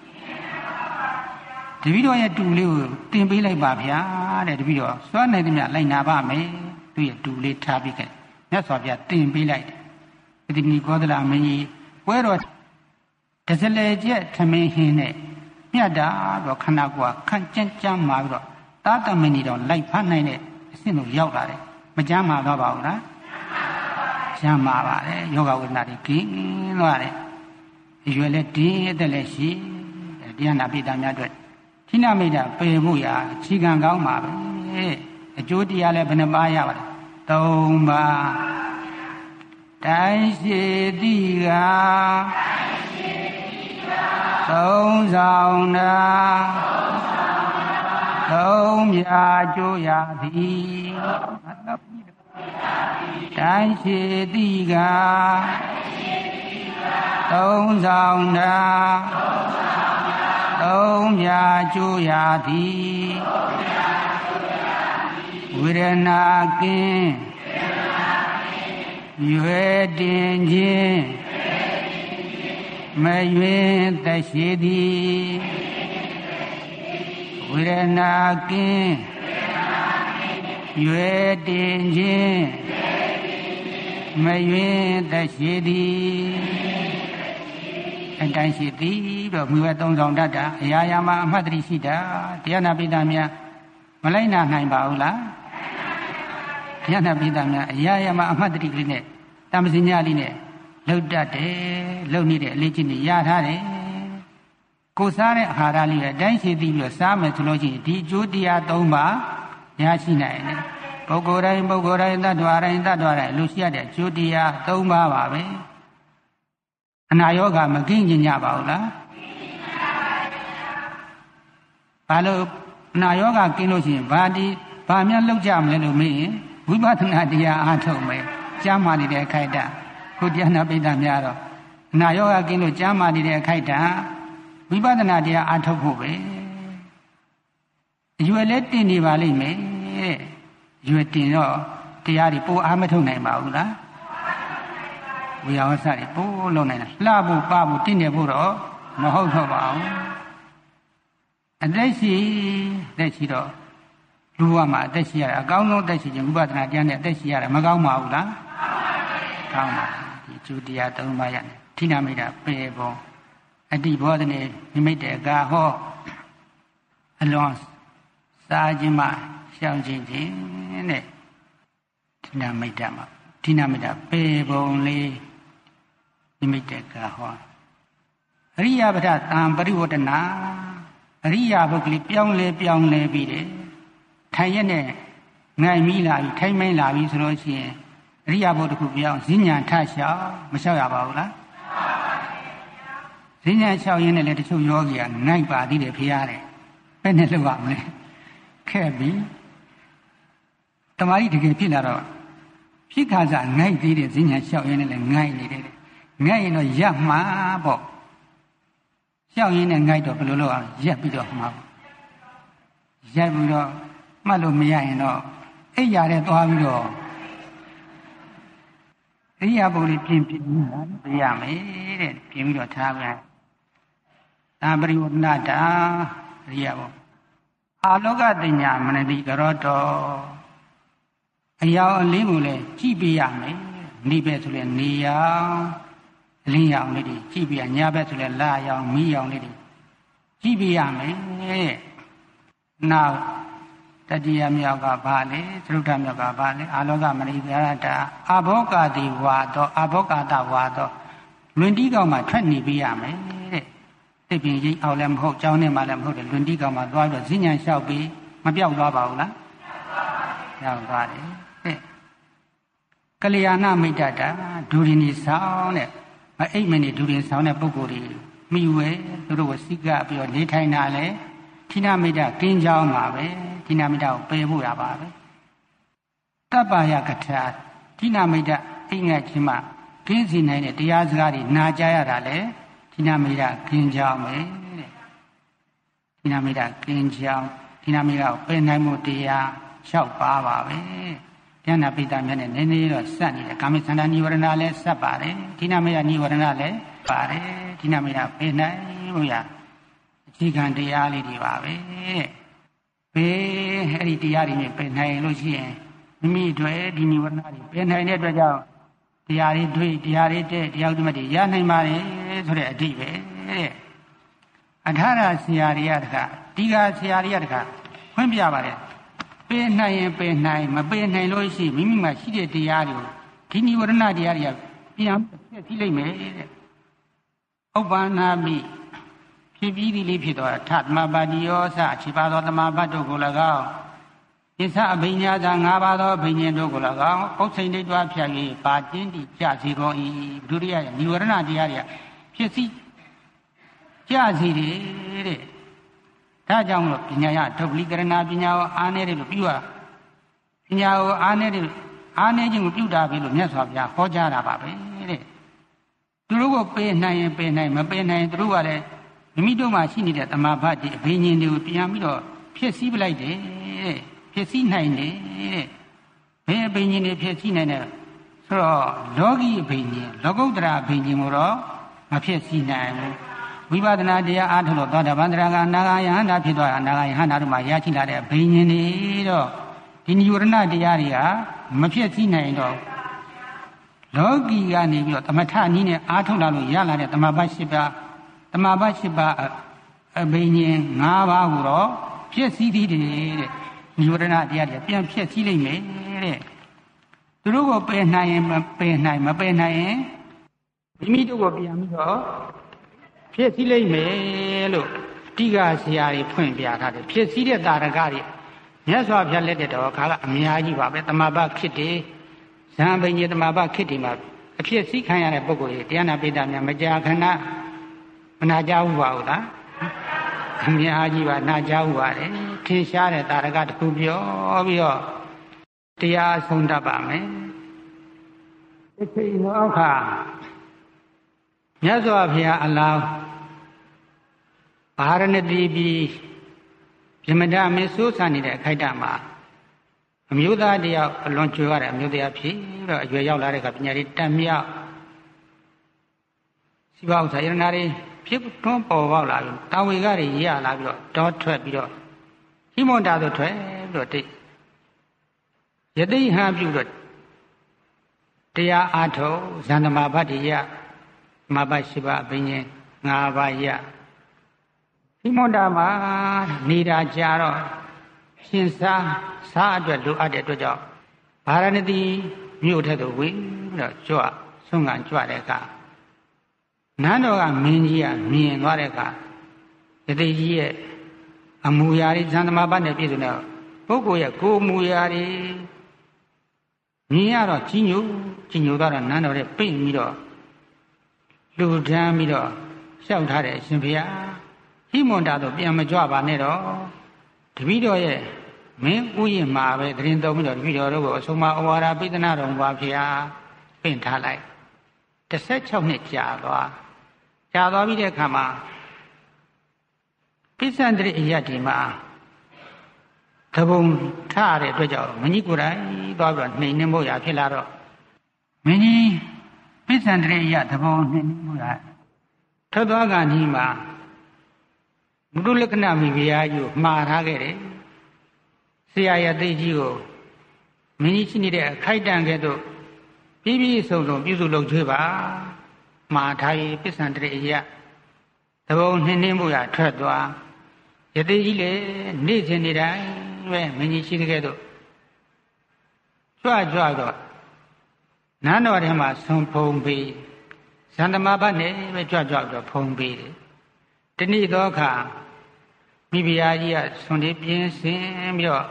တပည့်တော်ရဲ့တူလေးကိုတင်ပေးလိုက်ပါဗျာတဲ့တပည့်တော်စွမ်းနိုင်သမျှလိုက်နာပါမယ်သူ့ရဲ့တူလေးထားပြီးခဲ့မြတ်စွာဘုရားတင်ပေးလိုက်တယ်ပတိနိကောသလမင်းကြီးပွဲတော်တစလေကျက်ထမင်းဟင်းနဲ့မြတ်တာတော့ခန္ဓာကိုယ်ခန့်ကြမ်းကြမ်းมาပြီးတော့တာတမဏီတော်လိုက်ဖမ်းနိုင်တဲ့အဆင့်ကိုရောက်လာတယ်မကြမ်းမာတော့ပါဘူးလားကြမ်းမာပါတယ်ယောဂဝေဒနာတွေကင်းသွားတယ်အရွယ်လည်းတင်းအသက်လည်းရှိတရားနာပိတာများအတွက်ဌိနမိတ်တပယ်ဖို့ရာခြေကံကောင်းပါပဲအကျိုးတရားလည်းဘယ်နှပါးရပါလဲသုံးပါးတိုင်းရှိတိကသုံးဆောင်တာသုံးမြာကျိုးရသည်တိုင်းရှိတိကသုံးဆောင်တာသုံးမြာကျိုးရသည်ဝေဒနာကင်းရွယ်တင်ခြင်းမရွင်သက်ရှိသည်ဝေဒနာကင်းရွယ်တင်ခြင်းမရွင်သက်ရှိသည်အတိုင်းရှိသည်တော့မြွယ်သုံးဆောင်တတ်တာအရာရာမှာအမှတ်တရရှိတာတရားနာပိဋကများမလိုက်နာနိုင်ပါဘူးလားတရားနာပိဋကများအရာရာမှာအမှတ်တရလေးနဲ့တမ္ပစညာလေးနဲ့လှုပ်တတ်တယ်လှုပ်နေတဲ့အလေးချင်းတွေရထားတယ်ကိုစားတဲ့အာဟာရလေးအတိုင်းရှိသည်ပြီးတော့စားမယ်ဆိုလို့ရှိရင်ဒီအကျိုးတရား၃ပါးရရှိနိုင်တယ်ပုဂ္ဂိုလ်တိုင်းပုဂ္ဂိုလ်တိုင်းတ attva တိုင်းတ attva တိုင်းလူရှိရတဲ့အကျိုးတရား၃ပါးပါပဲအနာရောဂါမကင်းကျင်ကြပါဘူးလားဘာလို့အနာရောဂါကင်းလို့ရှိရင်ဘာဒီဘာများလောက်ကြမလဲလို့မေးရင်ဝိပဿနာတရားအားထုတ်မယ်ကြားမှနေတဲ့အခိုက်အတန့်ခုတရားနာပိဋကများတော့အနာရောဂါကင်းလို့ကြားမှနေတဲ့အခိုက်အတန့်ဝိပဿနာတရားအားထုတ်ဖို့ပဲအရွယ်လဲတင်နေပါလိမ့်မယ်တဲ့ရွယ်တင်တော့တရားတွေပိုအားမထုတ်နိုင်ပါဘူးလားဝိယဝဆတွေပိုးလုံးနိုင်တာလှဖို့ပဖို့တင့်တယ်ဖို့တော့မဟုတ်တော့ပါဘူးအသက်ရှိသက်ရှိတော့လူဘဝမှာအသက်ရှိရတာအကောင်းဆုံးအသက်ရှိခြင်းဝိပဿနာတရားနဲ့အသက်ရှိရတာမကောင်းပါဘူးလားကောင်းပါဒီကျူတရားသုံးပါးရတယ်ဌိနမိတ်တာပေပုံအတ္တိဘောဓနေနိမိတ်တေကာဟောအလွန်စားခြင်းမှရှောင်ခြင်းခြင်းတဲ့ဌိနမိတ်တာမှာဌိနမိတ်တာပေပုံလေးနိမိတ်တေကာဟောအရိယပဒတံပရိဝတ္တနာအရိယာပုဂ္ဂလိပြောင်းလဲပြောင်းလဲပြီးတယ်ထိုင်ရက်နဲ့ငိုင်မိလာပြီထိုင်မိန်လာပြီဆိုလို့ရှိရင်အရိယာဘုဒ္ဓခုပြောင်းဈဉ္ညာထလျှောက်မလျှောက်ရပါဘူးလားဈဉ္ညာလျှောက်ရင်းနဲ့လည်းတချို့ယောဂီကငိုက်ပါသေးတယ်ဖေရတယ်ဘယ်နဲ့လုပ်ရမလဲခဲ့ပြီတမာရီတကယ်ဖြစ်လာတော့ဖြစ်ခါစားငိုက်သေးတယ်ဈဉ္ညာလျှောက်ရင်းနဲ့လည်းငိုက်နေတယ်ငိုက်ရင်တော့ရပ်မှာပေါ့လျှောက်ရင်းနဲ့ငိုက်တော့ဘယ်လိုလုပ်အောင်ရက်ပြီးတော့မှာရက်ပြီးတော့မှတ်လို့မရရင်တော့အိပ်ရတဲ့သွားပြီးတော့အရိယာပုဂ္ဂိုလ်ပြင်ပြင်ပြရမယ်တဲ့ပြင်ပြီးတော့ထားပြန်သာပရိဝတ္တနာတာအရိယာပုဂ္ဂိုလ်အာလောကတညာမနတိကရောတော်အယောင်အလင်းကိုလည်းကြည့်ပြရမယ်နေပဲဆိုလဲနေရောင်အလင်းရောင်လေးတွေကြည့်ပြရညာဘက်ဆိုလဲလာရောင်မီးရောင်လေးတွေကြည့်ပြရမယ်နောက်တတိယမြောက်ကဘာလဲသရုဒ္ဓမြောက်ကဘာလဲအာလောကမနိဗျာတာအဘောဂတိဝါတော့အဘောဂတဝါတော့လွင်တီးကောင်မှထွက်နေပြရမယ်တဲ့သိပင်ရိပ်အောင်လည်းမဟုတ်ကြောင်းနဲ့မှလည်းမဟုတ်တယ်လွင်တီးကောင်မှသွားပြီးတော့ဈဉ္ညာလျှောက်ပြီးမပြောက်သွားပါဘူးလားပြောက်သွားတယ်တဲ့ကလျာဏမိတ်တာဒူရင်ဒီဆောင်တဲ့မအိတ်မနေဒူရင်ဆောင်တဲ့ပုဂ္ဂိုလ်တွေမိဝဲသူတို့ကိုစိကပြီးတော့နေထိုင်တာလေဌိနမိတ်ကင်းကြောင်းပါပဲဌိနမိတ်ကိုပယ်ဖို့ရပါပဲတပ္ပါယကထာဌိနမိတ်အိမ်ငတ်ခြင်းမှကင်းစီနိုင်တဲ့တရားစကားတွေနာကြားရတာလေဌိနမိတ်ကင်းကြောင်းပဲတဲ့ဌိနမိတ်ကင်းကြောင်းဌိနမိတ်ကိုပယ်နိုင်မှုတရား၆ပါးပါပဲဉာဏပိဋကမြတ်နဲ့နည်းနည်းတော့စက်နေတယ်ကာမိသန္တာနိဝရဏလည်းစက်ပါတယ်ဌိနမိတ်နိဝရဏလည်းပါတယ်ဌိနမိတ်ပယ်နိုင်လို့ရအခြေခံတရားလေးတွေပါပဲဘေးအဲ့ဒီတရားတွေနဲ့ပယ်နိုင်လို့ရှိရင်မိမိတို့ဒီနိဝရဏတွေပယ်နိုင်တဲ့အတွက်ကြောင့်တရားတွေတွေ့တရားတွေတဲ့တရားဥဒ္ဓမတွေရနိုင်ပါလေဆိုတဲ့အဓိပ္ပာယ်တဲ့အထာရဆရာတွေကတခါဒီကဆရာတွေကတခါဖွင့်ပြပါတယ်ပယ်နိုင်ရင်ပယ်နိုင်မပယ်နိုင်လို့ရှိမိမိမှာရှိတဲ့တရားတွေကိုဒီနိဝရဏတရားတွေကပြန်ပြည့်စည်လိမ့်မယ်တဲ့ဥပ္ပန္နာမိဖြစ်ပြီးဒီလေးဖြစ်သွားတာထသမပါတိယောစအခြေပါသောသမဘတ်တို့ကို၎င်းဣသအဘိညာသာ၅ပါးသောဘိညာဉ်တို့ကို၎င်းပု္ပ္ပစိန်တိတွားဖြတ်၍ပါကျင်းတိကြစီကုန်၏ဘုဒ္ဓရရဲ့နိဝရဏတရားတွေကဖြစ်စီကြစီတယ်တဲ့ဒါကြောင့်လို့ပညာရဒုပ္ပလိကရဏပညာကိုအားနည်းတယ်လို့ပြုရပညာကိုအားနည်းတယ်အားနည်းခြင်းကိုပြုတာပြီလို့မြတ်စွာဘုရားဟောကြားတာပါပဲတဲ့သူတို့ကိုပယ်နိုင်ရင်ပယ်နိုင်မပယ်နိုင်ရင်သူတို့ကလည်းမိမိတို့မှာရှိနေတဲ့တမာဘတ်ဒီအဘိညာဉ်တွေကိုပြန်ပြီးတော့ဖြစ်စည်းပလိုက်တယ်တဲ့ဖြစ်စည်းနိုင်တယ်တဲ့ဘယ်အဘိညာဉ်တွေဖြစ်စည်းနိုင်တဲ့ဆိုတော့လောကီအဘိညာဉ်လောကုတ္တရာအဘိညာဉ်ကိုတော့မဖြစ်စီနိုင်ဘူးဝိပဿနာတရားအားထုတ်လို့သောတာပန်တရားကအနာဂါယဟန္တာဖြစ်သွားတာအနာဂါယဟန္တာတို့မှာရရှိလာတဲ့အဘိညာဉ်တွေတော့ဒီနိဝရဏတရားတွေကမဖြစ်စီနိုင်တော့လောကီကနေပြီးတော့သမထနည်းနဲ့အားထုတ်လာလို့ရလာတဲ့တမပတ်၈ပါးတမပတ်၈ပါးအဘိညာဉ်၅ပါးကိုတော့ဖြစ်စည်းသည်တဲ့နိဝရဏတရားတွေပြန်ဖြစ်စည်းလိမ့်မယ်တဲ့သူတို့ကိုပယ်နိုင်ရင်ပယ်နိုင်မပယ်နိုင်ရင်မိမိတို့ကိုပြန်ပြီးတော့ဖြစ်စည်းလိမ့်မယ်လို့တိကဆရာတွေဖွင့်ပြထားတယ်ဖြစ်စည်းတဲ့တာရကတွေမြတ်စွာဘုရားလက်ထက်တော်ခါကအများကြီးပါပဲတမပတ်ခေတ်တွေဇံပင်ကြီးတမပတ်ခေတ်တွေမှာအဖြစ်စည်းခံရတဲ့ပုဂ္ဂိုလ်တွေတရားနာပိဋကများမကြာခဏမနာကြဘူးပါဘူးလားအများကြီးပါနာကြဘူးပါတယ်ထင်ရှားတဲ့တာရကတစ်ခုပြောပြီးတော့တရားဆုံးတတ်ပါမယ်ဒီချိန်တော့ခါမြတ်စွာဘုရားအလောင်းဗာရဏသီပြည်ပြမဒမင်းစိုးစံနေတဲ့အခိုက်အတန့်မှာအမျိုးသားတယောက်အလွန်ကြွယ်ရတဲ့အမျိုးသားဖြစ်ပြီးတော့အရွယ်ရောက်လာတဲ့ကပညာရေးတတ်မြောက်စီပါဥစ္စာယရနာတွေဖြစ်ထွန်းပေါ်ပေါက်လာပြီးတာဝေကတွေရလာပြီးတော့တောထွက်ပြီးတော့ဟိမွန်တာတို့ထွက်ပြီးတော့တိတ်ယတိဟံပြုတော့တရားအားထုတ်ဇန္တမဘတ်တိယမဘတ်ရှိပါအပင်ငါးပါးရဟိမွန်တာမှာနေတာကြတော့ရှင်စားစားအတွက်လိုအပ်တဲ့အတွက်ကြောင့်ဗာရဏသီမြို့ထက်သို့ဝင်ပြီးတော့ကြွဆုံးကန်ကြွတဲ့အခါနန်းတော်ကမင်းကြီးကမြင်သွားတဲ့အခါယတိကြီးရဲ့အမူအရာတွေဇန္တမဘတ်နဲ့ပြည့်စုံတဲ့ပုဂ္ဂိုလ်ရဲ့ကိုယ်မူအရာတွေမြင်ရတော့ကြီးညိုကြီးညိုတော့နန်းတော်ရဲ့ပိတ်ပြီးတော့လူဒန်းပြီးတော့လျှောက်ထားတဲ့အရှင်ဘုရားဟိမွန်တာတော့ပြန်မကြွပါနဲ့တော့တပည့်တော်ရဲ့မင်းဥယျာဉ်မှာပဲတရင်သုံးပြီးတော့တပည့်တော်တို့ကိုအဆုံးမဩဝါဒပိသနာတော်ပါဗျာပင့်ထားလိုက်တစ်ဆယ့်၆နှစ်ကြာသွားကြာသွားပြီးတဲ့အခါမှာပိဿန္တရိအယတ်ဒီမှာသဘုံထရတဲ့အတွက်ကြောင့်မင်းကြီးကိုယ်တိုင်သွားပြီးတော့နှိမ်နှင်းဖို့ရဖြစ်လာတော့မင်းကြီးပိဿန္တရိအယတ်သဘုံနှိမ်နှင်းဖို့ရထွက်သွားကနီးမှာမုဒုလက္ခဏမိဖုရားကြီးကိုမှားထားခဲ့တယ်ဆရာရသိကြီးကိုမင်းကြီးရှိနေတဲ့အခိုက်တန့်ကဲ့သို့ပြည့်ပြည့်စုံစုံပြုစုလုပ်ချွေးပါမှားထားရေးပိဿန္တရိအယတ်သဘုံနှိမ်နှင်းဖို့ရထွက်သွားယသိကြီးလေနေ့စဉ်နေ့တိုင်းပဲမင်းကြီးရှိတဲ့ကဲ့သို့ကြွကြွတော့နန်းတော်ထဲမှာဆုံးဖုံးပြီးဇန္တမဘတ်နဲ့ပဲကြွကြွတော့ဖုံးပြီးတယ်တနေ့သောအခါမိဖုရားကြီးကဆွန်လေးပြင်းစင်ပြီးတော့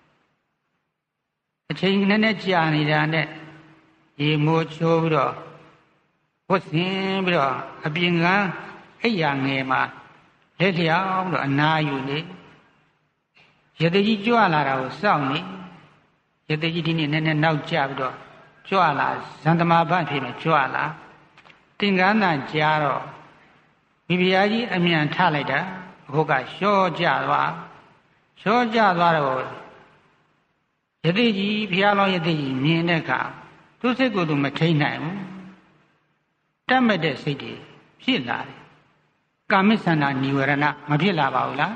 အချိန်နဲ့နဲ့ကြာနေတာနဲ့ရေမိုးချိုးပြီးတော့ဝတ်ဆင်ပြီးတော့အပြင်ကအိယာငယ်မှာလက်လျောင်းပြီးတော့အနာယူနေရသေးကြီးကြွလာတာကိုစောင့်နေရသေးကြီးဒီနေ့နည်းနည်းနောက်ကျပြီးတော့ကြွလာဇန္တမဘတ်ဖြစ်နေကြွလာသင်္ကန်းတန်ကြားတော့မိဖုရားကြီးအမြန်ထလိုက်တာအခုကလျှော့ကြသွားလျှော့ကြသွားတော့ယသိကြီးဘုရားလောင်းယသိကြီးမြင်တဲ့အခါသူစိတ်ကိုယ်သူမထိန်နိုင်ဘူးတတ်မဲ့တဲ့စိတ်တွေဖြစ်လာတယ်ကာမိသန္တာနိဝရဏမဖြစ်လာပါဘူးလား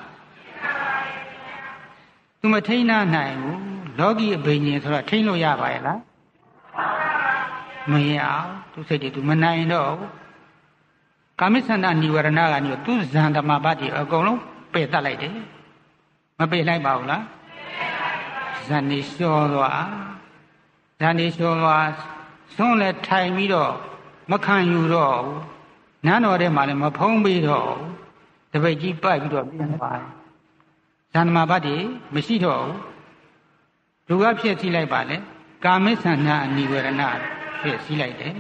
သူမထိန်နိုင်ဘူးလောကီအဘိညာဉ်ဆိုတော့ထိန်လို့ရပါရဲ့လားမရအောင်သူစိတ်တွေသူမနိုင်တော့ဘူးကာမိသန္တာနိဝရဏကနေသူဇန္တမဘတ်တွေအကုန်လုံးပယ်တတ်လိုက်တယ်မပယ်လိုက်ပါဘူးလားဇန်နေလျှောသွားဇန်နေလျှောသွားဆုံးလဲထိုင်ပြီးတော့မခံယူတော့ဘူးနန်းတော်ထဲမှာလည်းမဖုံးပြီးတော့တပိတ်ကြီးပတ်ပြီးတော့ပြန်သွားဇန္တမဘတ်တွေမရှိတော့ဘူးလူကဖြစ်စီလိုက်ပါလေကာမိသန္တာနိဝရဏဖြစ်စီလိုက်တယ်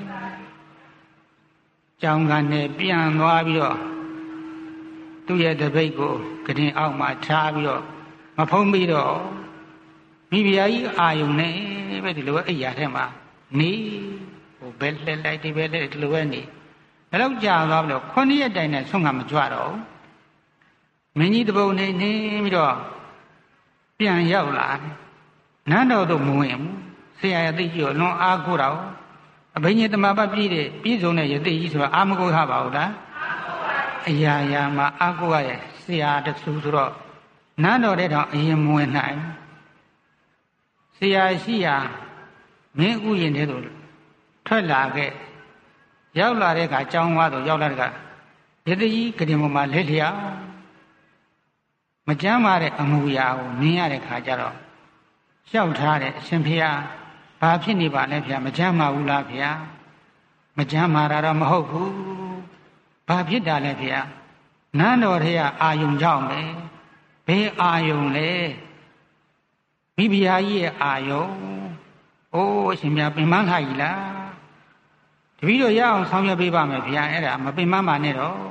ကြောင်းကနေပြန်သွားပြီးတော့သူ့ရဲ့တပိတ်ကိုကတင်အောက်မှာထားပြီးတော့မဖုံးပြီးတော့မိဖုရားကြီးအာယုန်နဲ့ပဲဒီလိုအိယာထဲမှာနေဟိုဘယ်လှည့်လိုက်ဒီဘယ်လှည့်ဒီလိုပဲနေဘယ်တော့ကြာသွားပြီးတော့ခုနှစ်ရက်တိုင်နဲ့ဆုံးကမကြွတော့မင်းကြီးတပုတ်နေနေပြီးတော့ပြန်ရောက်လာနန်းတော်သို့မဝင်ဘူးဆရာရဲ့သိကြီးကိုလွန်အားကိုးတော့အဘိညာဉ်တမပတ်ပြည့်တဲ့ပြည့်စုံတဲ့ယသိကြီးဆိုတာအာမကိုရပါဘူးလားအရာရာမှာအာကိုရရဲ့ဆရာတဆူဆိုတော့နန်းတော်တဲ့တောင်အရင်မဝင်နိုင်ဆရာရှိရာမင်းဥယျာဉ်တဲ့သို့ထွက်လာခဲ့ရောက်လာတဲ့အခါကျောင်းဝါသို့ရောက်လာတဲ့အခါယသိကြီးကတင်ပေါ်မှာလက်လျာမကြမ်းပါတဲ့အမူအရာကိုမြင်ရတဲ့ခါကျတော့လျှောက်ထားတဲ့အရှင်ဖေဟာဘာဖြစ်နေပါလဲဖေမကြမ်းပါဘူးလားဖေမကြမ်းပါတာတော့မဟုတ်ဘူးဘာဖြစ်တာလဲဖေနန်းတော်ထဲကအာယုံကြောင့်ပဲဘယ်အာယုံလဲမိဖုရားကြီးရဲ့အာယုံအိုးအရှင်မြတ်ပင်မခါကြီးလားတပည့်တော်ရအောင်ဆောင်ရွက်ပေးပါမယ်ဖေအဲ့ဒါမပင်မပါနဲ့တော့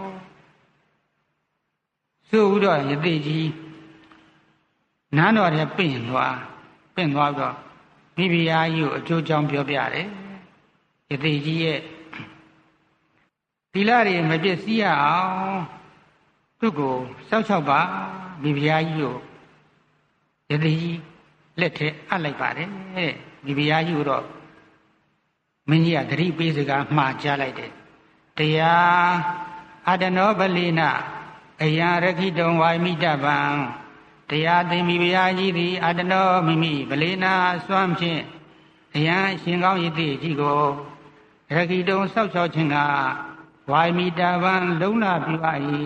ဆိုပြီးတော့ယသိကြီးနန်းတော်ထဲပင့်သွားပင့်သွားပြီးတော့မိဖုရားကြီးကိုအကျိုးကြောင့်ပြောပြတယ်ယသိကြီးရဲ့သီလတွေမပြည့်စည်ရအောင်သူ့ကိုစောက်ချောက်ပါမိဖုရားကြီးကိုယသိကြီးလက်ထဲအပ်လိုက်ပါတယ်တဲ့မိဖုရားကြီးကိုတော့မင်းကြီးကသတိပေးစကားမှားကြားလိုက်တယ်တရားအတနောပလိနအယံရခိတုံဝိုင်မိတပံတရားသိမိဘုရားကြီးသည်အတနောမိမိပလိနာစွမ်းဖြင့်အယံရှင်ကောင်းရည်တိကြီးကိုရခိတုံဆောက်ချောက်ခြင်းကဝိုင်မိတပံလုံးလာပြပါ၏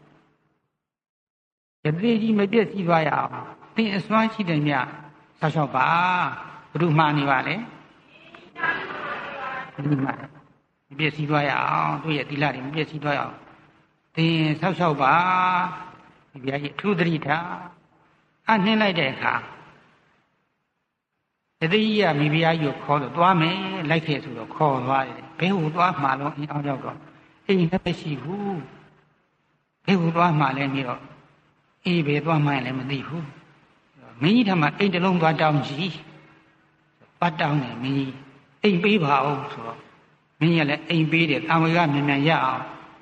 ယသိကြီးမပြည့်စည်သွားရအောင်သင်အစွမ်းရှိတယ်မြတ်ဆောက်ချောက်ပါဘုရုမှားနေပါလေဘုရုမှားမပြည့်စည်သွားရအောင်သူ့ရဲ့သီလတွေမပြည့်စည်သွားရအောင်သင်ဆောက်ရှောက်ပါဒီဘုရားကြီးအထူးသတိထားအနှင်းလိုက်တဲ့အခါတတိယမိဖုရားကြီးကိုခေါ်တော့သွားမယ်လိုက်ခဲ့ဆိုတော့ခေါ်သွားတယ်ဘယ်ဟူသွားမှလုံးအင်းအောင်ရောက်တော့အိမ်လည်းမရှိဘူးဘယ်ဟူသွားမှလည်းပြီးတော့အေးဘယ်သွားမှလည်းမသိဘူးမင်းကြီးထမအိမ်တစ်လုံးသွားတောင်းကြည့်ပတ်တောင်းတယ်မင်းကြီးအိမ်ပေးပါဦးဆိုတော့မင်းကြီးကလည်းအိမ်ပေးတယ်အံဝေကမြန်မြန်ရအောင်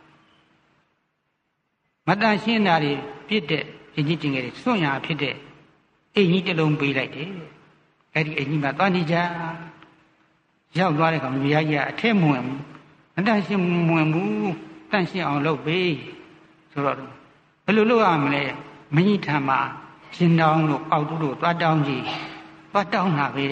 မတန်ရှင်းတာတွေပြစ်တဲ့ဒီကြီးတင်ငယ်တွေစွန့်ရဖြစ်တဲ့အိမ်ကြီးတစ်လုံးပေးလိုက်တယ်အဲ့ဒီအိမ်ကြီးမှာသွားနေကြရောက်သွားတဲ့ကောင်ဘုရားကြီးကအထက်မဝင်ဘူးမတန်ရှင်းမဝင်ဘူးတန်ရှင်းအောင်လုပ်ပေးဆိုတော့ဘယ်လိုလုပ်ရမလဲမင်းကြီးထံမှာရှင်တောင်းလို့ပေါက်တူးလို့သွားတောင်းကြည့်သွားတောင်းတာပဲ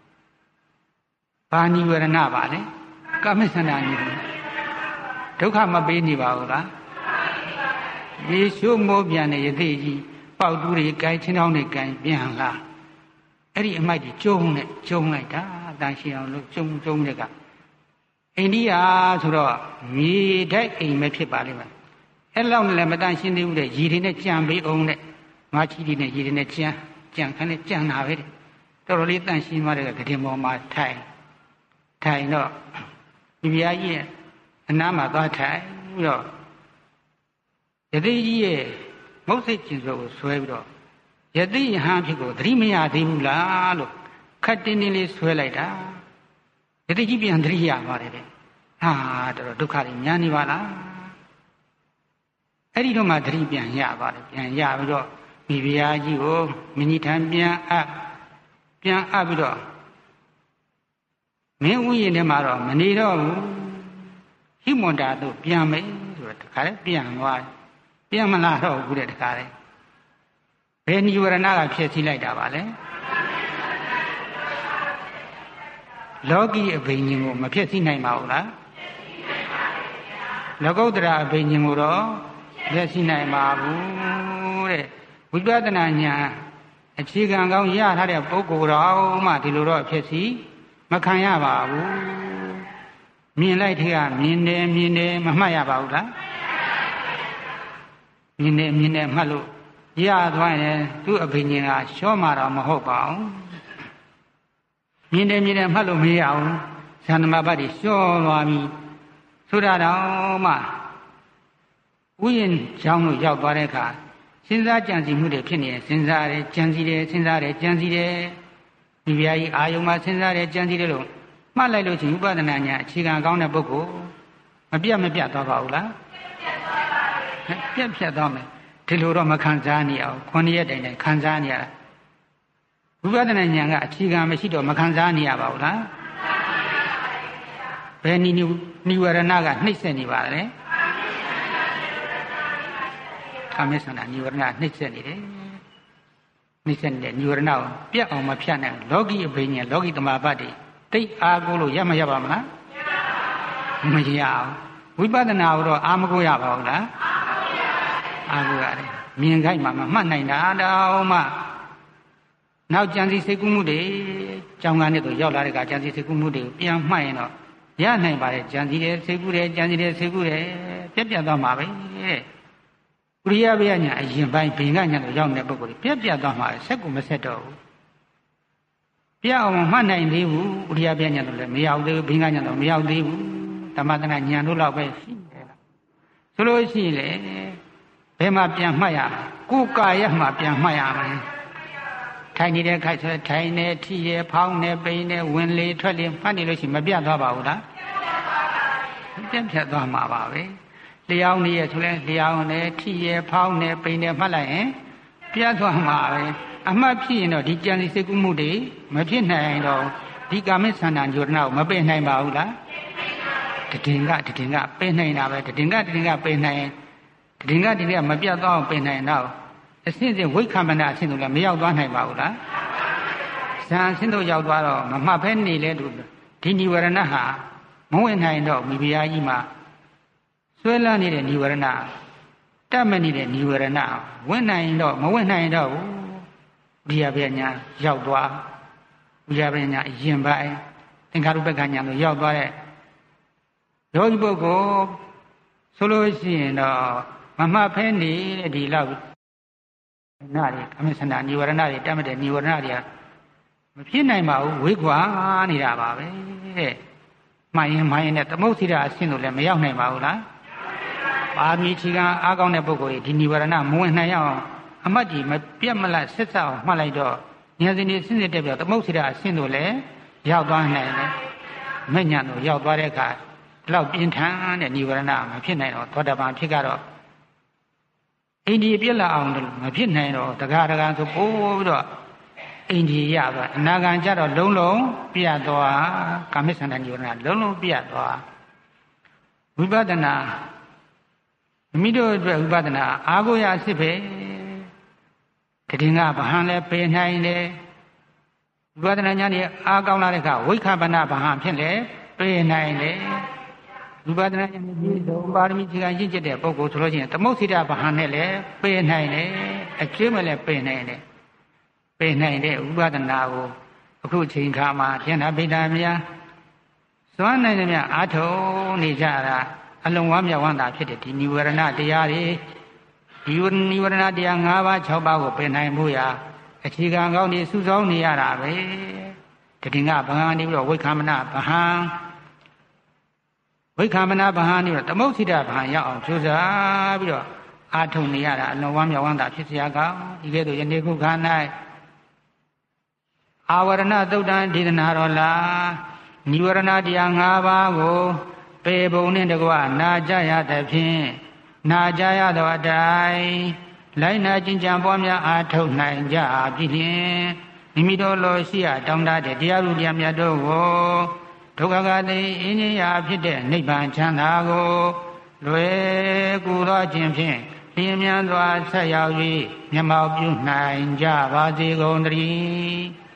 ဘာနိဝရဏပါလဲကာမစန္ဒာနိဒုက္ခမပေးနေပါဘူးလားရေရှိုးမိုးပြန်တဲ့ယသိကြီးပေါက်တူးတွေကိုင်းချင်းတောင်းတွေကိုင်းပြန်လာအဲ့ဒီအမိုက်ကြီးကျုံနဲ့ကျုံလိုက်တာတန်ရှင်းအောင်လို့ကျုံကျုံတဲ့ကအိန္ဒိယဆိုတော့မြေတိုက်အိမ်ပဲဖြစ်ပါလိမ့်မယ်အဲ့လောက်နဲ့လည်းမတန်ရှင်းသေးဘူးတဲ့ရေတွေနဲ့ကြံပေးအောင်တဲ့ငါးချီတွေနဲ့ရေတွေနဲ့ကြံကြံခန်းနဲ့ကြံတာပဲတဲ့တော်တော်လေးတန်ရှင်းသွားတဲ့ကတင်ပေါ်မှာထိုင်ထိုင်တော့ဒီဘုရားကြီးရဲ့အနားမှာသွားထိုင်ပြီးတော့ယသိကြီးရဲ့မုတ်စိတ်ကျင်စိုးကိုဆွဲပြီးတော့ယသိယဟန်ဖြစ်ကိုသတိမရသေးဘူးလားလို့ခတ်တင်းတင်းလေးဆွဲလိုက်တာယသိကြီးပြန်သတိရပါတယ်တဲ့ဟာတော်ဒုက္ခတွေများနေပါလားအဲ့ဒီတော့မှသတိပြန်ရပါတယ်ပြန်ရပြီးတော့မိဖုရားကြီးကိုမင်းကြီးထံပြန်အပ်ပြန်အပ်ပြီးတော့မင်းဥယျာဉ်ထဲမှာတော့မနေတော့ဘူးဟိမွန်တာတို့ပြန်မယ်ဆိုတော့တခါလေပြန်သွားပြန်မလာတော့ဘူးတဲ့တခါလေဘယ်နိဝရဏကဖြစ်စီလိုက်တာပါလဲလောကီအဘိညာဉ်ကိုမဖြစ်စီနိုင်ပါဘူးလားလောကုတ္တရာအဘိညာဉ်ကိုတော့ဖြစ်စီနိုင်ပါဘူးတဲ့ဝိပဿနာဉာဏ်အခြေခံကောင်းရထားတဲ့ပုဂ္ဂိုလ်တော်မှဒီလိုတော့ဖြစ်စီမခံရပါဘူးမြင်လိုက်တဲ့ကမြင်တယ်မြင်တယ်မမှတ်ရပါဘူးလားမြင်တယ်မြင်တယ်မှတ်လို့ရသွားရင်သူ့အဘိညာဉ်ကရှော့မှာတော့မဟုတ်ပါဘူးမြင်တယ်မြင်တယ်မှတ်လို့မရအောင်ဇာနမဘတ်ကြီးရှော့သွားပြီဆိုတာတော့မှဥယျာဉ်ကျောင်းတို့ရောက်သွားတဲ့အခါစဉ်းစားကြံစည်မှုတွေဖြစ်နေတယ်စဉ်းစားတယ်ကြံစည်တယ်စဉ်းစားတယ်ကြံစည်တယ်ဒီဘုရားကြီးအာယုံမှာစဉ်းစားတယ်ကြံစည်တယ်လို့မှတ်လိုက်လို့ချင်းဥပဒနာညာအခြေခံကောင်းတဲ့ပုဂ္ဂိုလ်မပြတ်မပြတ်သွားပါဘူးလားပြတ်ပြတ်သွားမယ်ဒီလိုတော့မခံစားနေအောင်ခွန်ရက်တိုင်တိုင်ခံစားနေရတာဝိပဿနာဉာဏ်ကအခြေခံမရှိတော့မခံစားနေရပါဘူးလားဘယ်နိနိဝရဏကနှိမ့်ဆက်နေပါလဲကာမဆန္ဒနိဝရဏနှိမ့်ဆက်နေတယ်နှိမ့်ဆက်နေတဲ့နိဝရဏကိုပြတ်အောင်မဖြတ်နိုင်လောကီအဘိညာလောကီတမာပတ်တွေတိတ်အားကိုလို့ရမရပါမလားမရအောင်ဝိပဿနာကိုတော့အာမကိုရပါဘူးလားအာကိုရတယ်မြင်ခိုက်မှမမှတ်နိုင်တာတော့မှနောက်ကြံစီစိတ်ကူးမှုတွေကြောင်းကနေတော့ရောက်လာတဲ့ကကြံစီစိတ်ကူးမှုတွေပြန်မှတ်ရင်တော့ရနိုင်ပါတယ်ကြံစီတယ်စိတ်ကူးတယ်ကြံစီတယ်စိတ်ကူးတယ်ပြက်ပြတ်သွားမှာပဲတဲ့ဥရိယဘေယညာအရင်ပိုင်းဘင်္ဂညာတော့ရောက်နေတဲ့ပုဂ္ဂိုလ်ပြက်ပြတ်သွားမှာဆက်ကူမဆက်တော့ဘူးပြအောင်မှတ်နိုင်သေးဘူးဥရိယဘေယညာတော့လည်းမရောက်သေးဘူးဘင်္ဂညာတော့မရောက်သေးဘူးဓမ္မတနာညာတို့လောက်ပဲရှိတယ်လားဆိုလို့ရှိရင်လေဘယ်မှာပြန်မှတ်ရမလဲကိုယ်ကာယမှာပြန်မှတ်ရမယ်ထိုင်နေတဲ့ခိုက်ဆိုထိုင်နေထိရဖောင်းနေပိန်နေဝင်လေထွက်လေမှတ်နေလို့ရှိရင်မပြတ်သွားပါဘူးလားပြတ်ဖြတ်သွားမှာပါပဲလျှောင်းနေရဆိုလဲလျှောင်းနေထိရဖောင်းနေပိန်နေမှတ်လိုက်ရင်ပြတ်သွားမှာပဲအမှတ်ဖြစ်ရင်တော့ဒီကြံစီစိတ်ကူးမှုတွေမဖြစ်နိုင်တော့ဒီကာမိသန္တာညုရဏကိုမပယ်နိုင်ပါဘူးလားတည်င်္ဂတည်င်္ဂပယ်နိုင်တာပဲတည်င်္ဂတည်င်္ဂပယ်နိုင်တည်င်္ဂတည်င်္ဂမပြတ်သွားအောင်ပယ်နိုင်တော့အစဉ်စဉ်ဝိက္ခမဏအစဉ်တို့လည်းမရောက်သွားနိုင်ပါဘူးလားဇာအစဉ်တို့ရောက်သွားတော့မမှတ်ဖဲနေလဲလို့ဒီនិဝရဏဟာမဝင်နိုင်တော့မိဖုရားကြီးမှာဆွဲလန်းနေတဲ့និဝရဏတတ်မနေတဲ့និဝရဏဝင်နိုင်တော့မဝင်နိုင်တော့ဘူးဝိရပညာရောက်သွားဝိရပညာအရင်ပိုင်းသင်္ခါရုပ္ပကညာတို့ရောက်သွားတဲ့ယောဂီပုဂ္ဂိုလ်ဆိုလို့ရှိရင်တော့မမှတ်ဖဲနေတဲ့ဒီလောက်နာရီအမိသနာនិဝရဏတွေတတ်မတဲ့និဝရဏတွေကမဖြစ်နိုင်ပါဘူးဝိကွာနေတာပါပဲတဲ့မှန်ရင်မှန်ရင်နဲ့သမုဋ္ဌိရအဆင့်တို့လည်းမရောက်နိုင်ပါဘူးလားပါမီချီကအားကောင်းတဲ့ပုဂ္ဂိုလ်ကြီးဒီនិဝရဏမဝင်နိုင်အောင်အမှတ်ကြီးမပြတ်မလတ်ဆက်ဆက်အောင်မှတ်လိုက်တော့ဉာဏ်စဉ်တွေစဉ်စစ်တဲ့ပြောသမုဋ္ဌိရအဆင့်တို့လည်းရောက်သွားနိုင်တယ်မဲ့ညာတို့ရောက်သွားတဲ့အခါဒီလောက်ပြင်းထန်တဲ့និဝရဏမဖြစ်နိုင်တော့သောတာပန်ဖြစ်ကတော့အိန္ဒိယပြက်လာအောင်လို့မဖြစ်နိုင်တော့တကားတကားဆိုပိုးပြီးတော့အိန္ဒိယရသွားအနာဂံကြတော့လုံးလုံးပြတ်သွားကာမိသန္တာညုရဏလုံးလုံးပြတ်သွားဝိပဿနာမိတို့အတွက်ဝိပဿနာအာကိုရအစ်ပဲတည်ငါဗဟန်လဲပယ်နိုင်တယ်ဝိပဿနာဉာဏ်ကြီးအားကောင်းလာတဲ့အခါဝိက္ခပနဗဟန်ဖြစ်လဲပယ်နိုင်တယ်ဝိပဿနာဉာဏ်ကြီးဆုံးပါရမီကြီးကရင့်ကျက်တဲ့ပုဂ္ဂိုလ်ဆိုလို့ရှိရင်သမုဋ္ဌိတဗဟန်နဲ့လည်းပယ်နိုင်တယ်အကျိုးမလည်းပယ်နိုင်တယ်ပယ်နိုင်တဲ့ဝိပဿနာကိုအခုချိန်ခါမှာဉာဏ်ဗိဒ္ဓများစွမ်းနိုင်တဲ့များအာထုံနေကြတာအလုံးဝမြောက်ဝမ်းသာဖြစ်တဲ့ဒီនិဝရဏတရားတွေဒီនិဝရဏတရား၅ပါး၆ပါးကိုပယ်နိုင်ဖို့ရာအခြေခံကောင်းနေစုဆောင်းနေရတာပဲတတိငါဗဟန်နေပြီးတော့ဝိက္ခမနဗဟန်ဝိက္ခမနဗဟန်နေပြီးတော့သမုဋ္ဌိတဗဟန်ရောက်အောင်ကြိုးစားပြီးတော့အာထုံနေရတာအလုံးဝမြောက်ဝမ်းသာဖြစ်စရာကောင်းဒီကဲ့သို့ယနေ့ခုခါ၌အာဝရဏသုတ်တံဒေသနာတော်လားនិဝရဏတရား၅ပါးကိုပေပုံနှင့်တကွနာကြရသဖြင့်နာကြရသောအတိုင်းလိုက်နာကျင့်ကြံပွားများအားထုတ်နိုင်ကြပြီဖြင့်မိမိတို့လိုရှိရတောင်းတတဲ့တရားဥတရားမြတ်တို့ကိုဒုက္ခကတိအင်းကြီးရာဖြစ်တဲ့နိဗ္ဗာန်ချမ်းသာကိုလွယ်ကူသောခြင်းဖြင့်လျင်မြန်စွာဆက်ရောက်၍မျက်မှောက်ပြုနိုင်ကြပါစေကုန်သတည်း